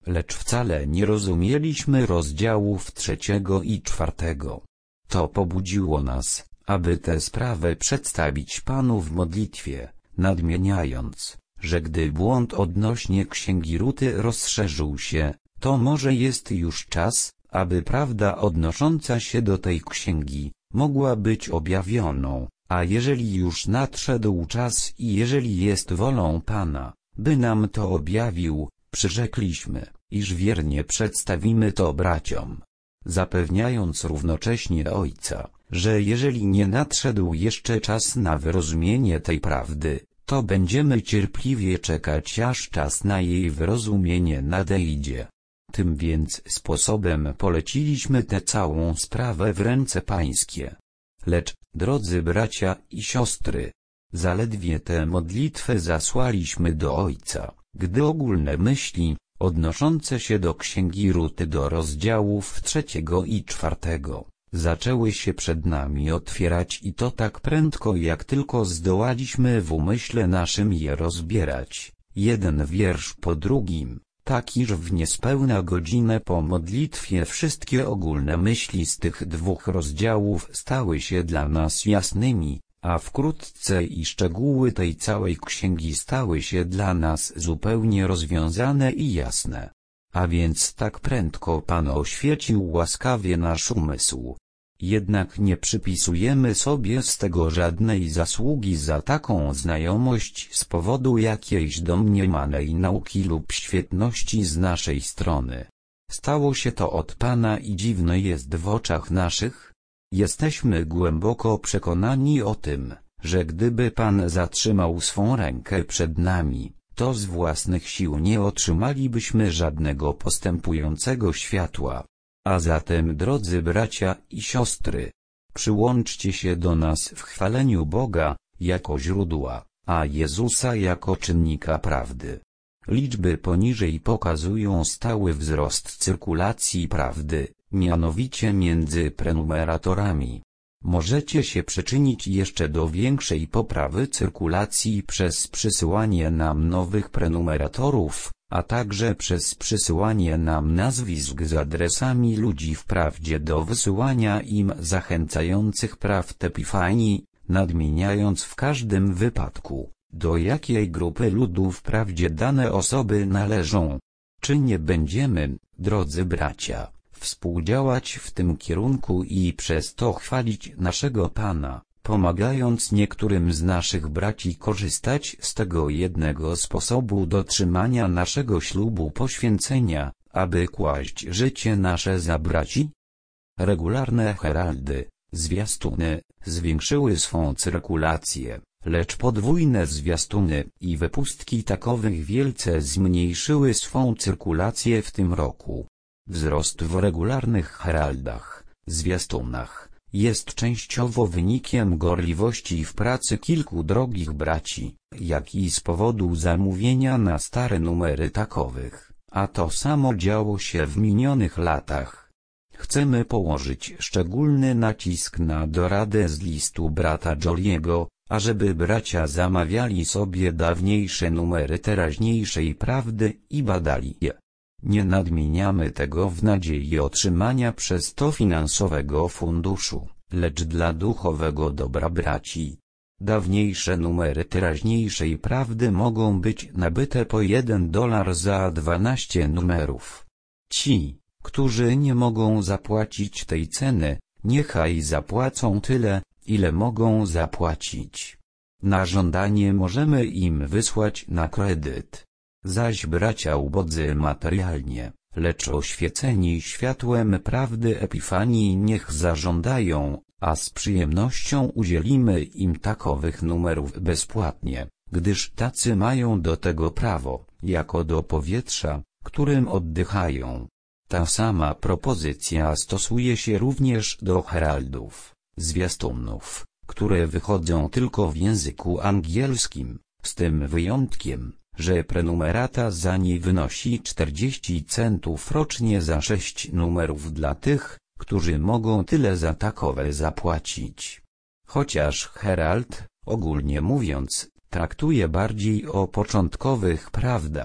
lecz wcale nie rozumieliśmy rozdziałów trzeciego i czwartego. To pobudziło nas, aby tę sprawę przedstawić Panu w modlitwie, nadmieniając, że gdy błąd odnośnie Księgi Ruty rozszerzył się, to może jest już czas, aby prawda odnosząca się do tej księgi mogła być objawioną, a jeżeli już nadszedł czas i jeżeli jest wolą Pana, by nam to objawił, przyrzekliśmy, iż wiernie przedstawimy to braciom, zapewniając równocześnie Ojca, że jeżeli nie nadszedł jeszcze czas na wyrozumienie tej prawdy, to będziemy cierpliwie czekać, aż czas na jej wyrozumienie nadejdzie. Tym więc sposobem poleciliśmy tę całą sprawę w ręce Pańskie. Lecz, drodzy bracia i siostry, zaledwie tę modlitwę zasłaliśmy do Ojca, gdy ogólne myśli, odnoszące się do Księgi Ruty do rozdziałów trzeciego i czwartego, zaczęły się przed nami otwierać i to tak prędko jak tylko zdołaliśmy w umyśle naszym je rozbierać, jeden wiersz po drugim, tak iż w niespełna godzinę po modlitwie wszystkie ogólne myśli z tych dwóch rozdziałów stały się dla nas jasnymi, a wkrótce i szczegóły tej całej księgi stały się dla nas zupełnie rozwiązane i jasne. A więc tak prędko Pan oświecił łaskawie nasz umysł. Jednak nie przypisujemy sobie z tego żadnej zasługi za taką znajomość z powodu jakiejś domniemanej nauki lub świetności z naszej strony. Stało się to od Pana i dziwne jest w oczach naszych. Jesteśmy głęboko przekonani o tym, że gdyby Pan zatrzymał swą rękę przed nami, to z własnych sił nie otrzymalibyśmy żadnego postępującego światła. A zatem, drodzy bracia i siostry, przyłączcie się do nas w chwaleniu Boga, jako źródła, a Jezusa jako czynnika prawdy. Liczby poniżej pokazują stały wzrost cyrkulacji prawdy, mianowicie między prenumeratorami. Możecie się przyczynić jeszcze do większej poprawy cyrkulacji przez przysyłanie nam nowych prenumeratorów, a także przez przysyłanie nam nazwisk z adresami ludzi wprawdzie do wysyłania im zachęcających prawd Epifanii, nadmieniając w każdym wypadku, do jakiej grupy ludu wprawdzie dane osoby należą. Czy nie będziemy, drodzy bracia, współdziałać w tym kierunku i przez to chwalić naszego Pana, pomagając niektórym z naszych braci korzystać z tego jednego sposobu dotrzymania naszego ślubu poświęcenia, aby kłaść życie nasze za braci? Regularne heraldy, zwiastuny, zwiększyły swą cyrkulację, lecz podwójne zwiastuny i wypustki takowych wielce zmniejszyły swą cyrkulację w tym roku. Wzrost w regularnych heraldach, zwiastunach, jest częściowo wynikiem gorliwości w pracy kilku drogich braci, jak i z powodu zamówienia na stare numery takowych, a to samo działo się w minionych latach. Chcemy położyć szczególny nacisk na doradę z listu brata Joliego, ażeby bracia zamawiali sobie dawniejsze numery teraźniejszej prawdy i badali je. Nie nadmieniamy tego w nadziei otrzymania przez to finansowego funduszu, lecz dla duchowego dobra braci. Dawniejsze numery teraźniejszej prawdy mogą być nabyte po jeden dolar za dwanaście numerów. Ci, którzy nie mogą zapłacić tej ceny, niechaj zapłacą tyle, ile mogą zapłacić. Na żądanie możemy im wysłać na kredyt. Zaś bracia ubodzy materialnie, lecz oświeceni światłem prawdy Epifanii niech zażądają, a z przyjemnością udzielimy im takowych numerów bezpłatnie, gdyż tacy mają do tego prawo, jako do powietrza, którym oddychają. Ta sama propozycja stosuje się również do heraldów, zwiastunów, które wychodzą tylko w języku angielskim, z tym wyjątkiem, że prenumerata za nie wynosi czterdzieści centów rocznie za sześć numerów dla tych, którzy mogą tyle za takowe zapłacić. Chociaż herald, ogólnie mówiąc, traktuje bardziej o początkowych prawdach,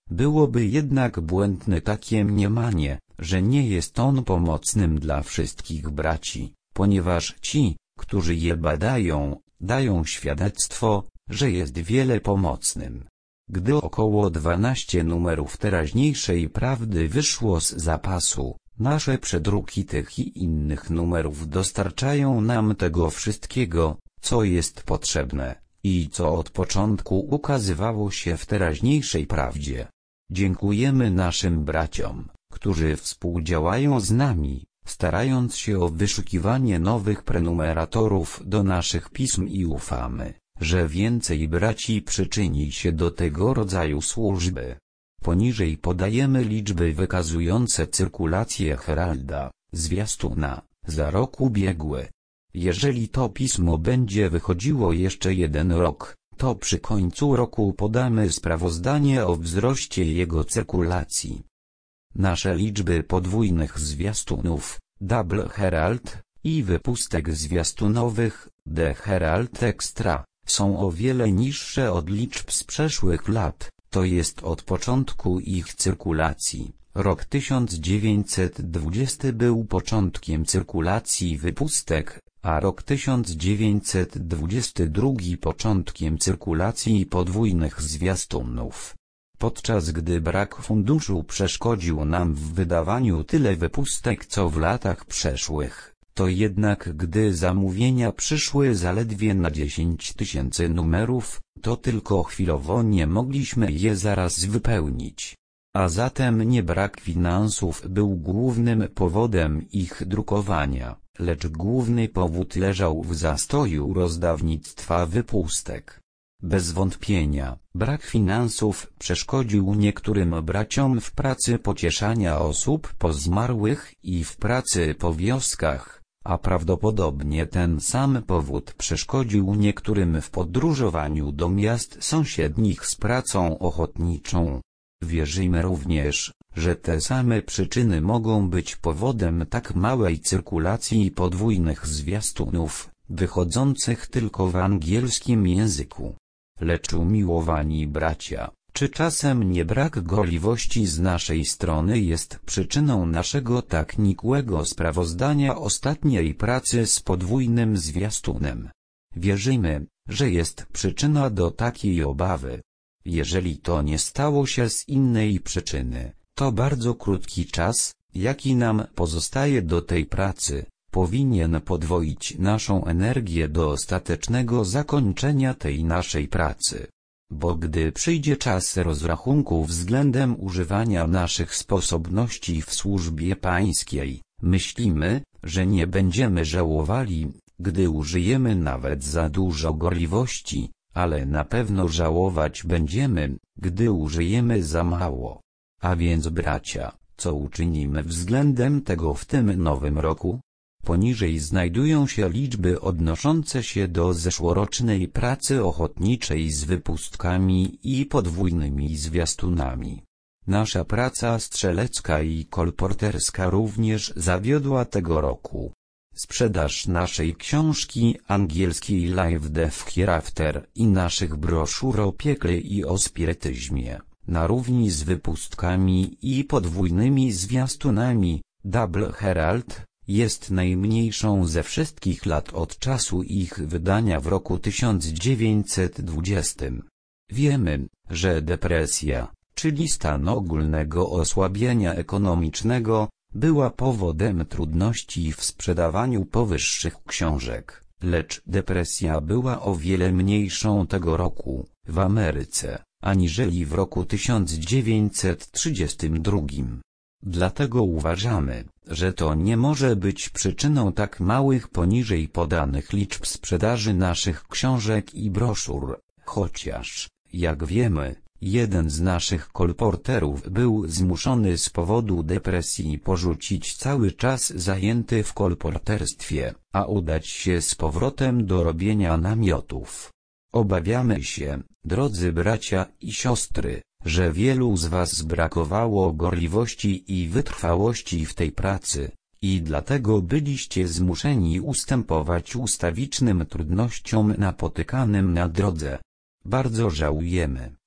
Byłoby jednak błędne takie mniemanie, że nie jest on pomocnym dla wszystkich braci, ponieważ ci, którzy je badają, dają świadectwo, że jest wiele pomocnym. Gdy około dwanaście numerów teraźniejszej prawdy wyszło z zapasu, nasze przedruki tych i innych numerów dostarczają nam tego wszystkiego, co jest potrzebne, i co od początku ukazywało się w teraźniejszej prawdzie. Dziękujemy naszym braciom, którzy współdziałają z nami, starając się o wyszukiwanie nowych prenumeratorów do naszych pism i ufamy, że więcej braci przyczyni się do tego rodzaju służby. Poniżej podajemy liczby wykazujące cyrkulację Heralda, zwiastuna, za rok ubiegły. Jeżeli to pismo będzie wychodziło jeszcze jeden rok, to przy końcu roku podamy sprawozdanie o wzroście jego cyrkulacji. Nasze liczby podwójnych zwiastunów, Double Herald, i wypustek zwiastunowych, The Herald Extra, są o wiele niższe od liczb z przeszłych lat, to jest od początku ich cyrkulacji. Rok tysiąc dziewięćset dwudziesty był początkiem cyrkulacji wypustek, a rok tysiąc dziewięćset dwudziesty drugi początkiem cyrkulacji podwójnych zwiastunów. Podczas gdy brak funduszu przeszkodził nam w wydawaniu tyle wypustek co w latach przeszłych, to jednak gdy zamówienia przyszły zaledwie na dziesięć tysięcy numerów, to tylko chwilowo nie mogliśmy je zaraz wypełnić. A zatem nie brak finansów był głównym powodem ich drukowania, lecz główny powód leżał w zastoju rozdawnictwa wypustek. Bez wątpienia, brak finansów przeszkodził niektórym braciom w pracy pocieszania osób pozmarłych i w pracy po wioskach, a prawdopodobnie ten sam powód przeszkodził niektórym w podróżowaniu do miast sąsiednich z pracą ochotniczą. Wierzymy również, że te same przyczyny mogą być powodem tak małej cyrkulacji podwójnych zwiastunów, wychodzących tylko w angielskim języku. Lecz umiłowani bracia, czy czasem nie brak gorliwości z naszej strony jest przyczyną naszego tak nikłego sprawozdania ostatniej pracy z podwójnym zwiastunem? Wierzymy, że jest przyczyna do takiej obawy. Jeżeli to nie stało się z innej przyczyny, to bardzo krótki czas, jaki nam pozostaje do tej pracy, powinien podwoić naszą energię do ostatecznego zakończenia tej naszej pracy. Bo gdy przyjdzie czas rozrachunku względem używania naszych sposobności w służbie pańskiej, myślimy, że nie będziemy żałowali, gdy użyjemy nawet za dużo gorliwości, ale na pewno żałować będziemy, gdy użyjemy za mało. A więc bracia, co uczynimy względem tego w tym nowym roku? Poniżej znajdują się liczby odnoszące się do zeszłorocznej pracy ochotniczej z wypustkami i podwójnymi zwiastunami. Nasza praca strzelecka i kolporterska również zawiodła tego roku. Sprzedaż naszej książki angielskiej Live Death Hereafter i naszych broszur o piekle i o spirytyzmie, na równi z wypustkami i podwójnymi zwiastunami, Double Herald, jest najmniejszą ze wszystkich lat od czasu ich wydania w roku tysiąc dziewięćset dwudziestym. Wiemy, że depresja, czyli stan ogólnego osłabienia ekonomicznego, była powodem trudności w sprzedawaniu powyższych książek, lecz depresja była o wiele mniejszą tego roku, w Ameryce, aniżeli w roku tysiąc dziewięćset trzydziestym drugim. Dlatego uważamy, że to nie może być przyczyną tak małych poniżej podanych liczb sprzedaży naszych książek i broszur, chociaż, jak wiemy, jeden z naszych kolporterów był zmuszony z powodu depresji porzucić cały czas zajęty w kolporterstwie, a udać się z powrotem do robienia namiotów. Obawiamy się, drodzy bracia i siostry, że wielu z was brakowało gorliwości i wytrwałości w tej pracy, i dlatego byliście zmuszeni ustępować ustawicznym trudnościom napotykanym na drodze. Bardzo żałujemy,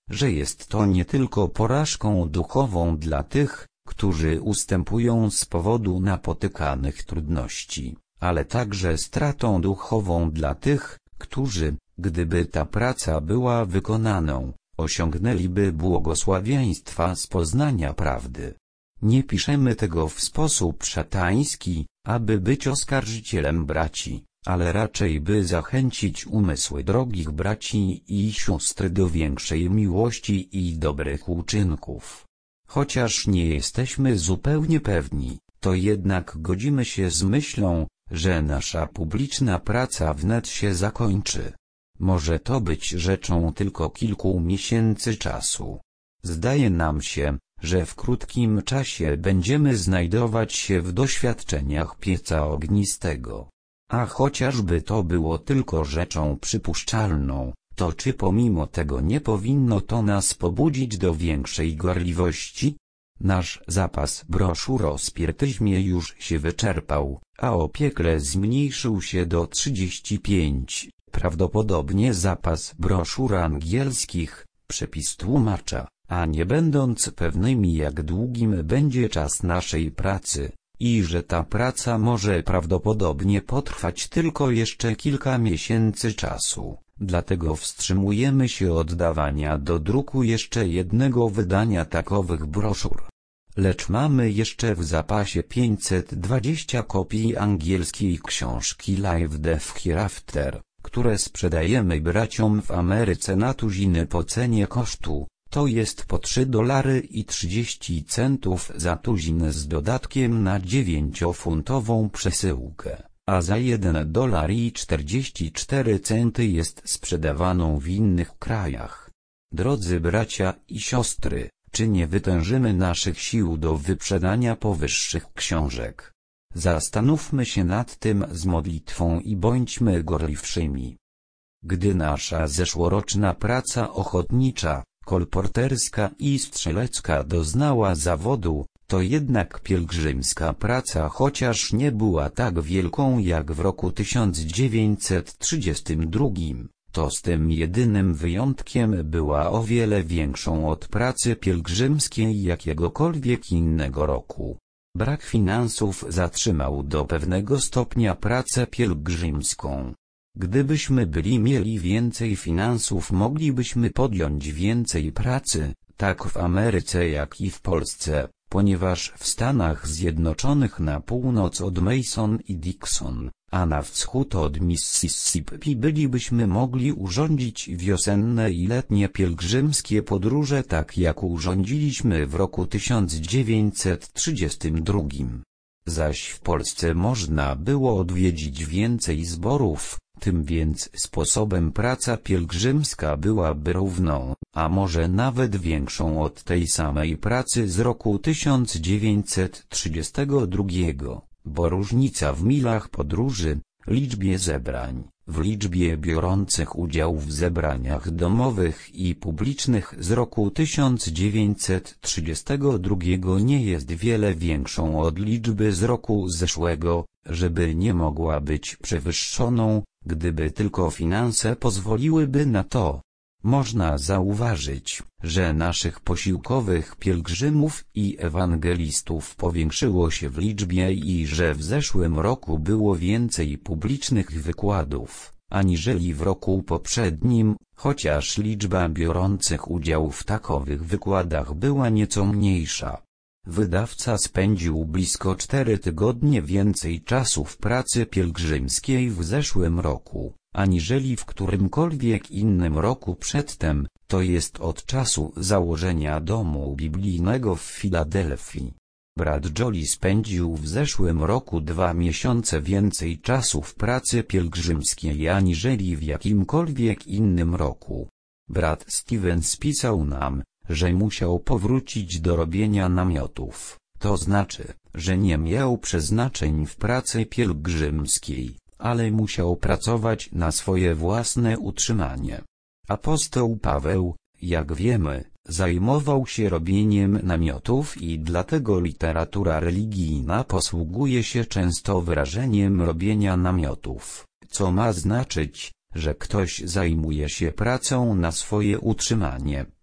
że jest to nie tylko porażką duchową dla tych, którzy ustępują z powodu napotykanych trudności, ale także stratą duchową dla tych, którzy, gdyby ta praca była wykonaną, osiągnęliby błogosławieństwa z poznania prawdy. Nie piszemy tego w sposób szatański, aby być oskarżycielem braci, ale raczej by zachęcić umysły drogich braci i sióstr do większej miłości i dobrych uczynków. Chociaż nie jesteśmy zupełnie pewni, to jednak godzimy się z myślą, że nasza publiczna praca wnet się zakończy. Może to być rzeczą tylko kilku miesięcy czasu. Zdaje nam się, że w krótkim czasie będziemy znajdować się w doświadczeniach pieca ognistego. A chociażby to było tylko rzeczą przypuszczalną, to czy pomimo tego nie powinno to nas pobudzić do większej gorliwości? Nasz zapas broszur o spirytyzmie już się wyczerpał, a o piekle zmniejszył się do trzydziestu pięciu. Prawdopodobnie zapas broszur angielskich, przepis tłumacza, a nie będąc pewnymi jak długim będzie czas naszej pracy, i że ta praca może prawdopodobnie potrwać tylko jeszcze kilka miesięcy czasu, dlatego wstrzymujemy się od dawania do druku jeszcze jednego wydania takowych broszur. Lecz mamy jeszcze w zapasie pięćset dwadzieścia kopii angielskiej książki Live Death Hereafter, które sprzedajemy braciom w Ameryce na tuziny po cenie kosztu, to jest po trzy dolary i trzydzieści centów za tuzinę z dodatkiem na dziewięciofuntową przesyłkę, a za jeden dolar i czterdzieści cztery centy jest sprzedawaną w innych krajach. Drodzy bracia i siostry, czy nie wytężymy naszych sił do wyprzedania powyższych książek? Zastanówmy się nad tym z modlitwą i bądźmy gorliwszymi. Gdy nasza zeszłoroczna praca ochotnicza, kolporterska i strzelecka doznała zawodu, to jednak pielgrzymska praca chociaż nie była tak wielką jak w roku tysiąc dziewięćset trzydziestym drugim, to z tym jedynym wyjątkiem była o wiele większą od pracy pielgrzymskiej jakiegokolwiek innego roku. Brak finansów zatrzymał do pewnego stopnia pracę pielgrzymską. Gdybyśmy byli mieli więcej finansów, moglibyśmy podjąć więcej pracy, tak w Ameryce jak i w Polsce, ponieważ w Stanach Zjednoczonych na północ od Mason i Dixon, a na wschód od Mississippi bylibyśmy mogli urządzić wiosenne i letnie pielgrzymskie podróże tak jak urządziliśmy w roku tysiąc dziewięćset trzydziestym drugim. Zaś w Polsce można było odwiedzić więcej zborów, tym więc sposobem praca pielgrzymska byłaby równą, a może nawet większą od tej samej pracy z roku tysiąc dziewięćset trzydziestego drugiego, bo różnica w milach podróży, liczbie zebrań, w liczbie biorących udział w zebraniach domowych i publicznych z roku tysiąc dziewięćset trzydziestego drugiego nie jest wiele większą od liczby z roku zeszłego, żeby nie mogła być przewyższoną, gdyby tylko finanse pozwoliłyby na to. Można zauważyć, że naszych posiłkowych pielgrzymów i ewangelistów powiększyło się w liczbie i że w zeszłym roku było więcej publicznych wykładów, aniżeli w roku poprzednim, chociaż liczba biorących udział w takowych wykładach była nieco mniejsza. Wydawca spędził blisko cztery tygodnie więcej czasu w pracy pielgrzymskiej w zeszłym roku, aniżeli w którymkolwiek innym roku przedtem, to jest od czasu założenia domu biblijnego w Filadelfii. Brat Jolie spędził w zeszłym roku dwa miesiące więcej czasu w pracy pielgrzymskiej aniżeli w jakimkolwiek innym roku. Brat Stevens pisał nam, że musiał powrócić do robienia namiotów, to znaczy, że nie miał przeznaczeń w pracy pielgrzymskiej, ale musiał pracować na swoje własne utrzymanie. Apostoł Paweł, jak wiemy, zajmował się robieniem namiotów i dlatego literatura religijna posługuje się często wyrażeniem robienia namiotów, co ma znaczyć, że ktoś zajmuje się pracą na swoje utrzymanie,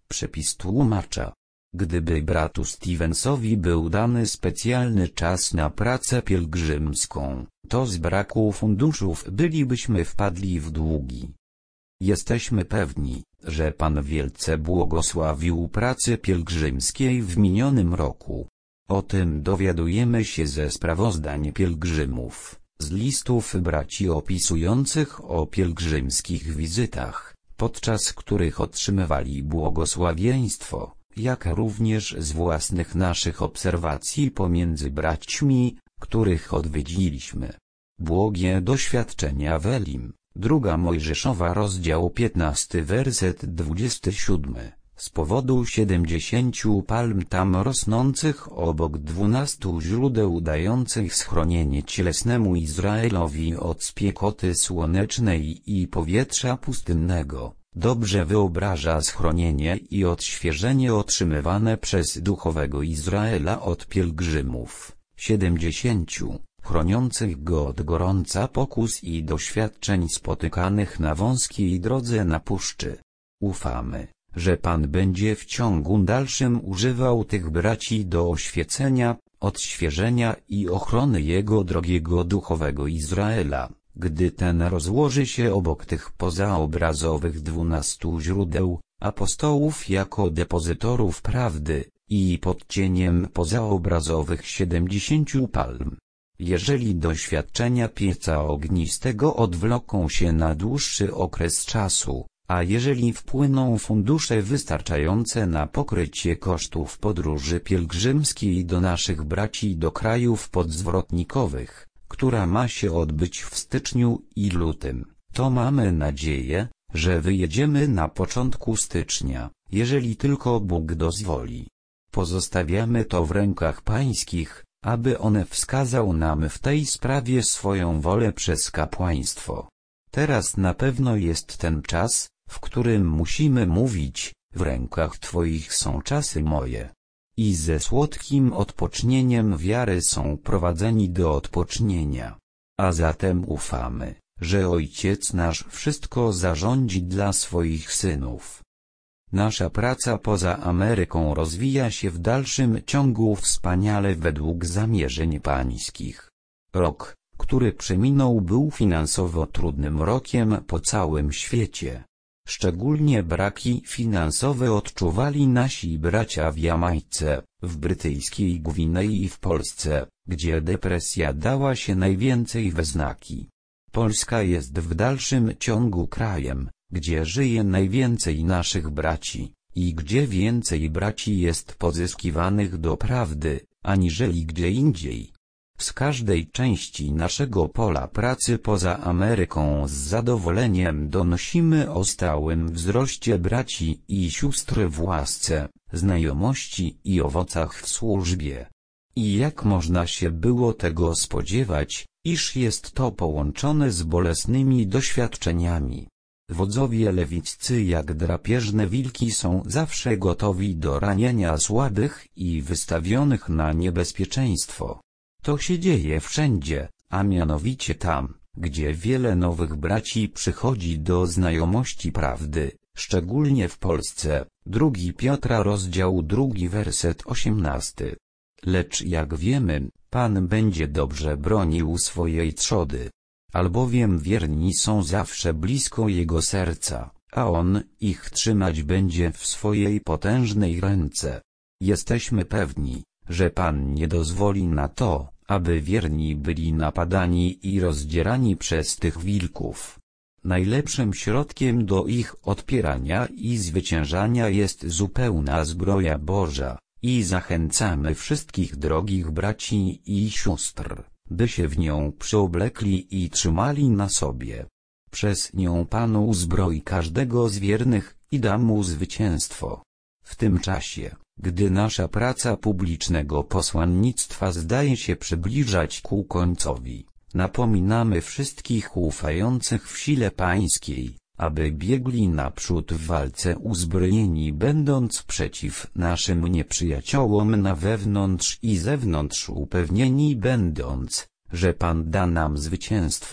Przepis tłumacza. Gdyby bratu Stevensowi był dany specjalny czas na pracę pielgrzymską, to z braku funduszów bylibyśmy wpadli w długi. Jesteśmy pewni, że Pan wielce błogosławił pracy pielgrzymskiej w minionym roku. O tym dowiadujemy się ze sprawozdań pielgrzymów, z listów braci opisujących o pielgrzymskich wizytach, podczas których otrzymywali błogosławieństwo, jak również z własnych naszych obserwacji pomiędzy braćmi, których odwiedziliśmy. Błogie doświadczenia w Elim, druga Mojżeszowa rozdział piętnasty werset dwudziesty siódmy. Z powodu siedemdziesięciu palm tam rosnących obok dwunastu źródeł dających schronienie cielesnemu Izraelowi od spiekoty słonecznej i powietrza pustynnego, dobrze wyobraża schronienie i odświeżenie otrzymywane przez duchowego Izraela od pielgrzymów, siedemdziesięciu, chroniących go od gorąca pokus i doświadczeń spotykanych na wąskiej drodze na puszczy. Ufamy, że Pan będzie w ciągu dalszym używał tych braci do oświecenia, odświeżenia i ochrony Jego drogiego duchowego Izraela, gdy ten rozłoży się obok tych pozaobrazowych dwunastu źródeł, apostołów jako depozytorów prawdy, i pod cieniem pozaobrazowych siedemdziesięciu palm. Jeżeli doświadczenia pieca ognistego odwloką się na dłuższy okres czasu, a jeżeli wpłyną fundusze wystarczające na pokrycie kosztów podróży pielgrzymskiej do naszych braci do krajów podzwrotnikowych, która ma się odbyć w styczniu i lutym, to mamy nadzieję, że wyjedziemy na początku stycznia, jeżeli tylko Bóg dozwoli. Pozostawiamy to w rękach pańskich, aby On wskazał nam w tej sprawie swoją wolę przez kapłaństwo. Teraz na pewno jest ten czas, w którym musimy mówić, w rękach Twoich są czasy moje. I ze słodkim odpocznieniem wiary są prowadzeni do odpocznienia. A zatem ufamy, że Ojciec nasz wszystko zarządzi dla swoich synów. Nasza praca poza Ameryką rozwija się w dalszym ciągu wspaniale według zamierzeń pańskich. Rok, który przeminął, był finansowo trudnym rokiem po całym świecie. Szczególnie braki finansowe odczuwali nasi bracia w Jamajce, w brytyjskiej Gwinei i w Polsce, gdzie depresja dała się najwięcej we znaki. Polska jest w dalszym ciągu krajem, gdzie żyje najwięcej naszych braci, i gdzie więcej braci jest pozyskiwanych do prawdy, aniżeli gdzie indziej. Z każdej części naszego pola pracy poza Ameryką z zadowoleniem donosimy o stałym wzroście braci i sióstr w łasce, znajomości i owocach w służbie. I jak można się było tego spodziewać, iż jest to połączone z bolesnymi doświadczeniami. Wodzowie lewiccy jak drapieżne wilki są zawsze gotowi do ranienia słabych i wystawionych na niebezpieczeństwo. To się dzieje wszędzie, a mianowicie tam, gdzie wiele nowych braci przychodzi do znajomości prawdy, szczególnie w Polsce. Drugi Piotra rozdział drugi werset osiemnasty. Lecz jak wiemy, Pan będzie dobrze bronił swojej trzody. Albowiem wierni są zawsze blisko Jego serca, a On ich trzymać będzie w swojej potężnej ręce. Jesteśmy pewni, że Pan nie dozwoli na to, aby wierni byli napadani i rozdzierani przez tych wilków. Najlepszym środkiem do ich odpierania i zwyciężania jest zupełna zbroja Boża, i zachęcamy wszystkich drogich braci i sióstr, by się w nią przyoblekli i trzymali na sobie. Przez nią Pan uzbroi każdego z wiernych i da mu zwycięstwo. W tym czasie, gdy nasza praca publicznego posłannictwa zdaje się przybliżać ku końcowi, napominamy wszystkich ufających w sile pańskiej, aby biegli naprzód w walce uzbrojeni, będąc przeciw naszym nieprzyjaciołom na wewnątrz i zewnątrz, upewnieni będąc, że Pan da nam zwycięstwo,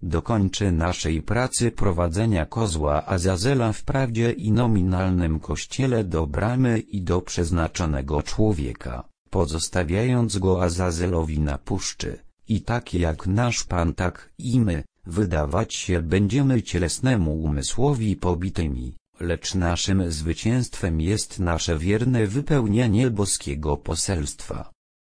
dokończy naszej pracy prowadzenia kozła Azazela w prawdzie i nominalnym kościele do bramy i do przeznaczonego człowieka, pozostawiając go Azazelowi na puszczy, i tak jak nasz Pan, tak i my, wydawać się będziemy cielesnemu umysłowi pobitymi, lecz naszym zwycięstwem jest nasze wierne wypełnienie boskiego poselstwa.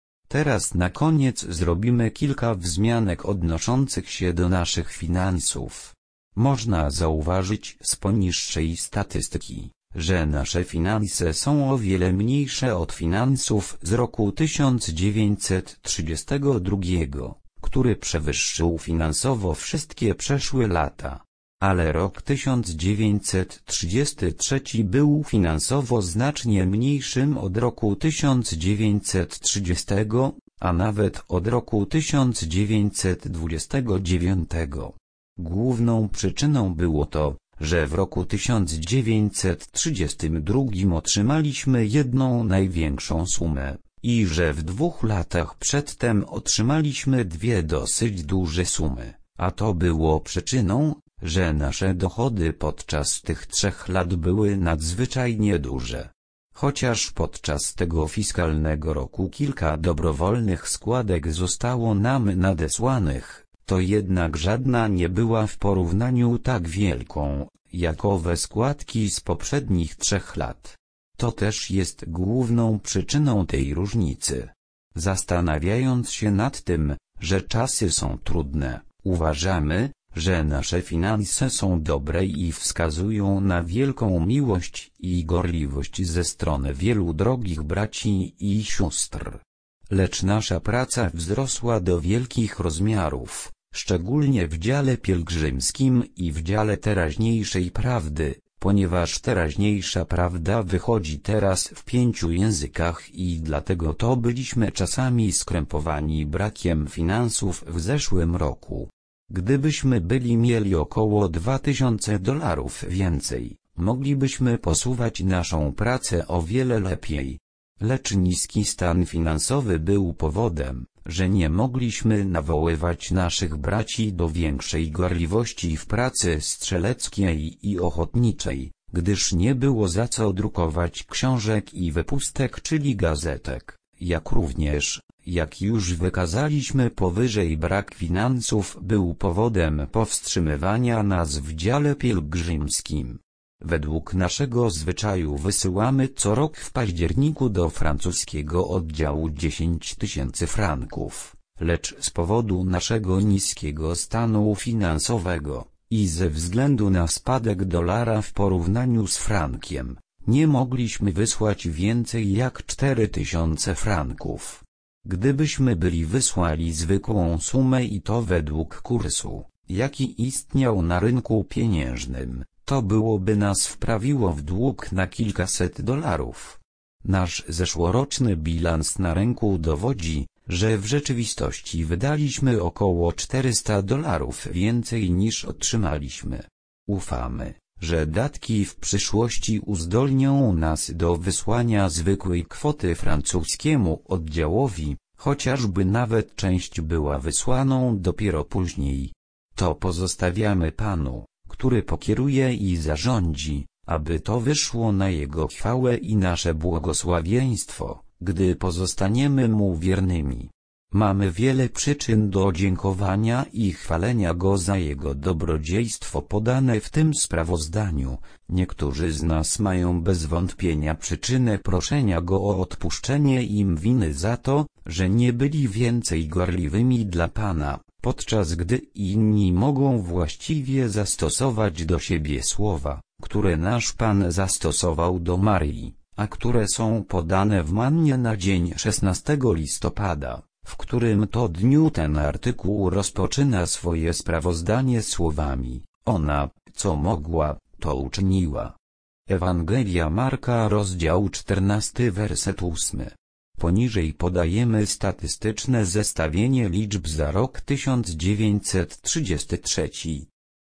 Teraz na koniec zrobimy kilka wzmianek odnoszących się do naszych finansów. Można zauważyć z poniższej statystyki, że nasze finanse są o wiele mniejsze od finansów z roku tysiąc dziewięćset trzydziestego drugiego, który przewyższył finansowo wszystkie przeszłe lata. Ale rok tysiąc dziewięćset trzydziesty trzeci był finansowo znacznie mniejszym od roku tysiąc dziewięćset trzydziestego, a nawet od roku tysiąc dziewięćset dwudziestego dziewiątego. Główną przyczyną było to, że w roku tysiąc dziewięćset trzydziestym drugim otrzymaliśmy jedną największą sumę, i że w dwóch latach przedtem otrzymaliśmy dwie dosyć duże sumy, a to było przyczyną, że nasze dochody podczas tych trzech lat były nadzwyczajnie duże. Chociaż podczas tego fiskalnego roku kilka dobrowolnych składek zostało nam nadesłanych, to jednak żadna nie była w porównaniu tak wielką, jak owe składki z poprzednich trzech lat. To też jest główną przyczyną tej różnicy. Zastanawiając się nad tym, że czasy są trudne, uważamy, że nasze finanse są dobre i wskazują na wielką miłość i gorliwość ze strony wielu drogich braci i sióstr. Lecz nasza praca wzrosła do wielkich rozmiarów, szczególnie w dziale pielgrzymskim i w dziale teraźniejszej prawdy, ponieważ teraźniejsza prawda wychodzi teraz w pięciu językach i dlatego to byliśmy czasami skrępowani brakiem finansów w zeszłym roku. Gdybyśmy byli mieli około dwa tysiące dolarów więcej, moglibyśmy posuwać naszą pracę o wiele lepiej. Lecz niski stan finansowy był powodem, że nie mogliśmy nawoływać naszych braci do większej gorliwości w pracy strzeleckiej i ochotniczej, gdyż nie było za co drukować książek i wypustek, czyli gazetek, jak również, jak już wykazaliśmy powyżej, brak finansów był powodem powstrzymywania nas w dziale pielgrzymskim. Według naszego zwyczaju wysyłamy co rok w październiku do francuskiego oddziału dziesięć tysięcy franków, lecz z powodu naszego niskiego stanu finansowego i ze względu na spadek dolara w porównaniu z frankiem, nie mogliśmy wysłać więcej jak cztery tysiące franków. Gdybyśmy byli wysłali zwykłą sumę i to według kursu, jaki istniał na rynku pieniężnym, to byłoby nas wprawiło w dług na kilkaset dolarów. Nasz zeszłoroczny bilans na rynku dowodzi, że w rzeczywistości wydaliśmy około czterysta dolarów więcej niż otrzymaliśmy. Ufamy, że datki w przyszłości uzdolnią nas do wysłania zwykłej kwoty francuskiemu oddziałowi, chociażby nawet część była wysłaną dopiero później. To pozostawiamy Panu, który pokieruje i zarządzi, aby to wyszło na Jego chwałę i nasze błogosławieństwo, gdy pozostaniemy Mu wiernymi. Mamy wiele przyczyn do dziękowania i chwalenia Go za Jego dobrodziejstwo podane w tym sprawozdaniu. Niektórzy z nas mają bez wątpienia przyczynę proszenia Go o odpuszczenie im winy za to, że nie byli więcej gorliwymi dla Pana, podczas gdy inni mogą właściwie zastosować do siebie słowa, które nasz Pan zastosował do Marii, a które są podane w Mannie na dzień szesnastego listopada, w którym to dniu ten artykuł rozpoczyna swoje sprawozdanie słowami: ona, co mogła, to uczyniła. Ewangelia Marka, rozdział czternasty, werset ósmy. Poniżej podajemy statystyczne zestawienie liczb za rok tysiąc dziewięćset trzydziesty trzeci.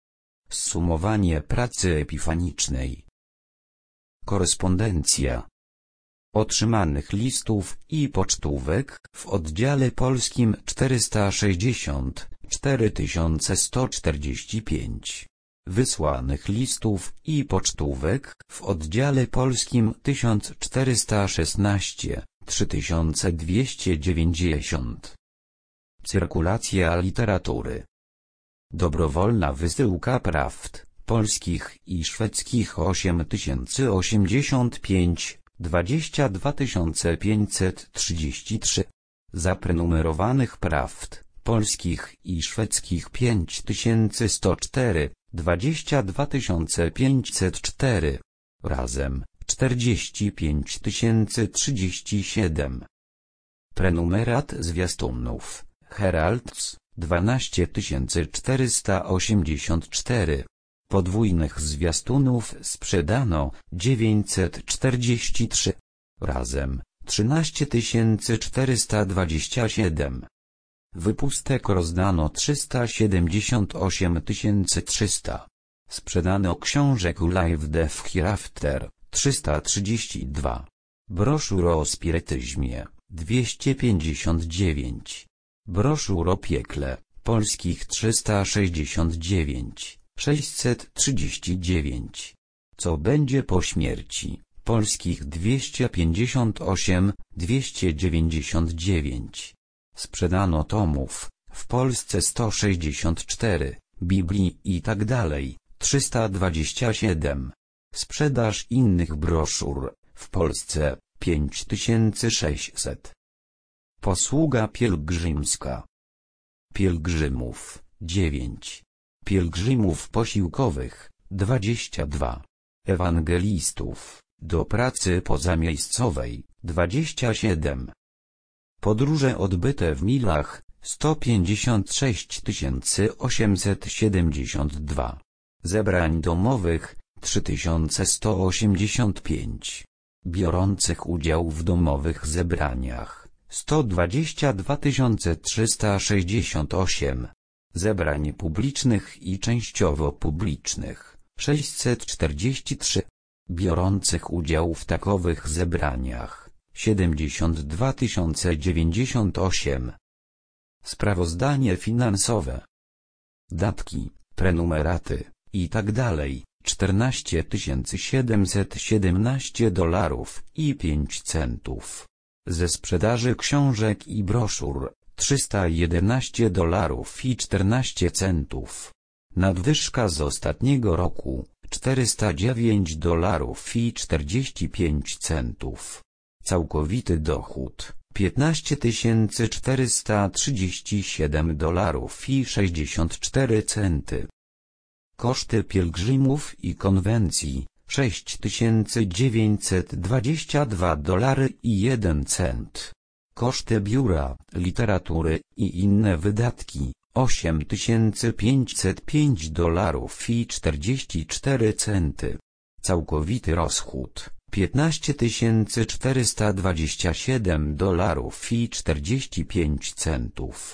Zsumowanie pracy epifanicznej. Korespondencja otrzymanych listów i pocztówek w oddziale polskim czterysta sześćdziesiąt, cztery tysiące sto czterdzieści pięć. Wysłanych listów i pocztówek w oddziale polskim tysiąc czterysta szesnaście, trzy tysiące dwieście dziewięćdziesiąt. Cyrkulacja literatury. Dobrowolna wysyłka prawd polskich i szwedzkich osiem tysięcy osiemdziesiąt pięć, dwadzieścia dwa tysiące pięćset trzydzieści trzy. Zaprenumerowanych prawd polskich i szwedzkich pięć tysięcy sto cztery, dwadzieścia dwa tysiące pięćset cztery. Razem czterdzieści pięć tysięcy trzydzieści siedem. Prenumerat zwiastunów Heralds dwanaście tysięcy czterysta osiemdziesiąt cztery. Podwójnych zwiastunów sprzedano dziewięćset czterdzieści trzy. Razem trzynaście tysięcy czterysta dwadzieścia siedem. Wypustek rozdano trzysta siedemdziesiąt osiem tysięcy trzysta. Sprzedano książek Live Death Hereafter trzysta trzydzieści dwa. Broszur o spirytyzmie dwieście pięćdziesiąt dziewięć. Broszur o piekle polskich trzysta sześćdziesiąt dziewięć, sześćset trzydzieści dziewięć. Co będzie po śmierci polskich dwieście pięćdziesiąt osiem, dwieście dziewięćdziesiąt dziewięć. Sprzedano tomów w Polsce sto sześćdziesiąt cztery, Biblii i tak dalej trzysta dwadzieścia siedem. Sprzedaż innych broszur w Polsce pięć tysięcy sześćset. Posługa pielgrzymska. Pielgrzymów dziewięć. Pielgrzymów posiłkowych dwadzieścia dwa. Ewangelistów do pracy pozamiejscowej dwadzieścia siedem. Podróże odbyte w milach sto pięćdziesiąt sześć tysięcy osiemset siedemdziesiąt dwa. Zebrań domowych trzy tysiące sto osiemdziesiąt pięć. Biorących udział w domowych zebraniach sto dwadzieścia dwa tysiące trzysta sześćdziesiąt osiem. Zebrań publicznych i częściowo publicznych sześćset czterdzieści trzy. Biorących udział w takowych zebraniach siedemdziesiąt dwa tysiące dziewięćdziesiąt osiem. Sprawozdanie finansowe. Datki, prenumeraty i tak dalej czternaście tysięcy siedemset siedemnaście dolarów i pięć centów. Ze sprzedaży książek i broszur trzysta jedenaście dolarów i czternaście centów. Nadwyżka z ostatniego roku czterysta dziewięć dolarów i czterdzieści pięć centów. Całkowity dochód piętnaście tysięcy czterysta trzydzieści siedem dolarów i sześćdziesiąt cztery centy. Koszty pielgrzymów i konwencji sześć tysięcy dziewięćset dwadzieścia dwa dolary i jeden cent. Koszty biura literatury i inne wydatki osiem tysięcy pięćset pięć dolarów i czterdzieści cztery centy. Całkowity rozchód piętnaście tysięcy czterysta dwadzieścia siedem dolarów i czterdzieści pięć centów.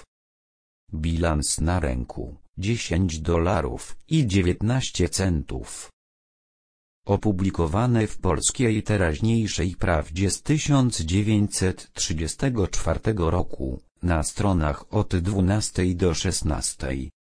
Bilans na ręku dziesięć dolarów i dziewiętnaście centów. Opublikowane w Polskiej Teraźniejszej Prawdzie z tysiąc dziewięćset trzydziestego czwartego roku, na stronach od dwunastej do szesnastej.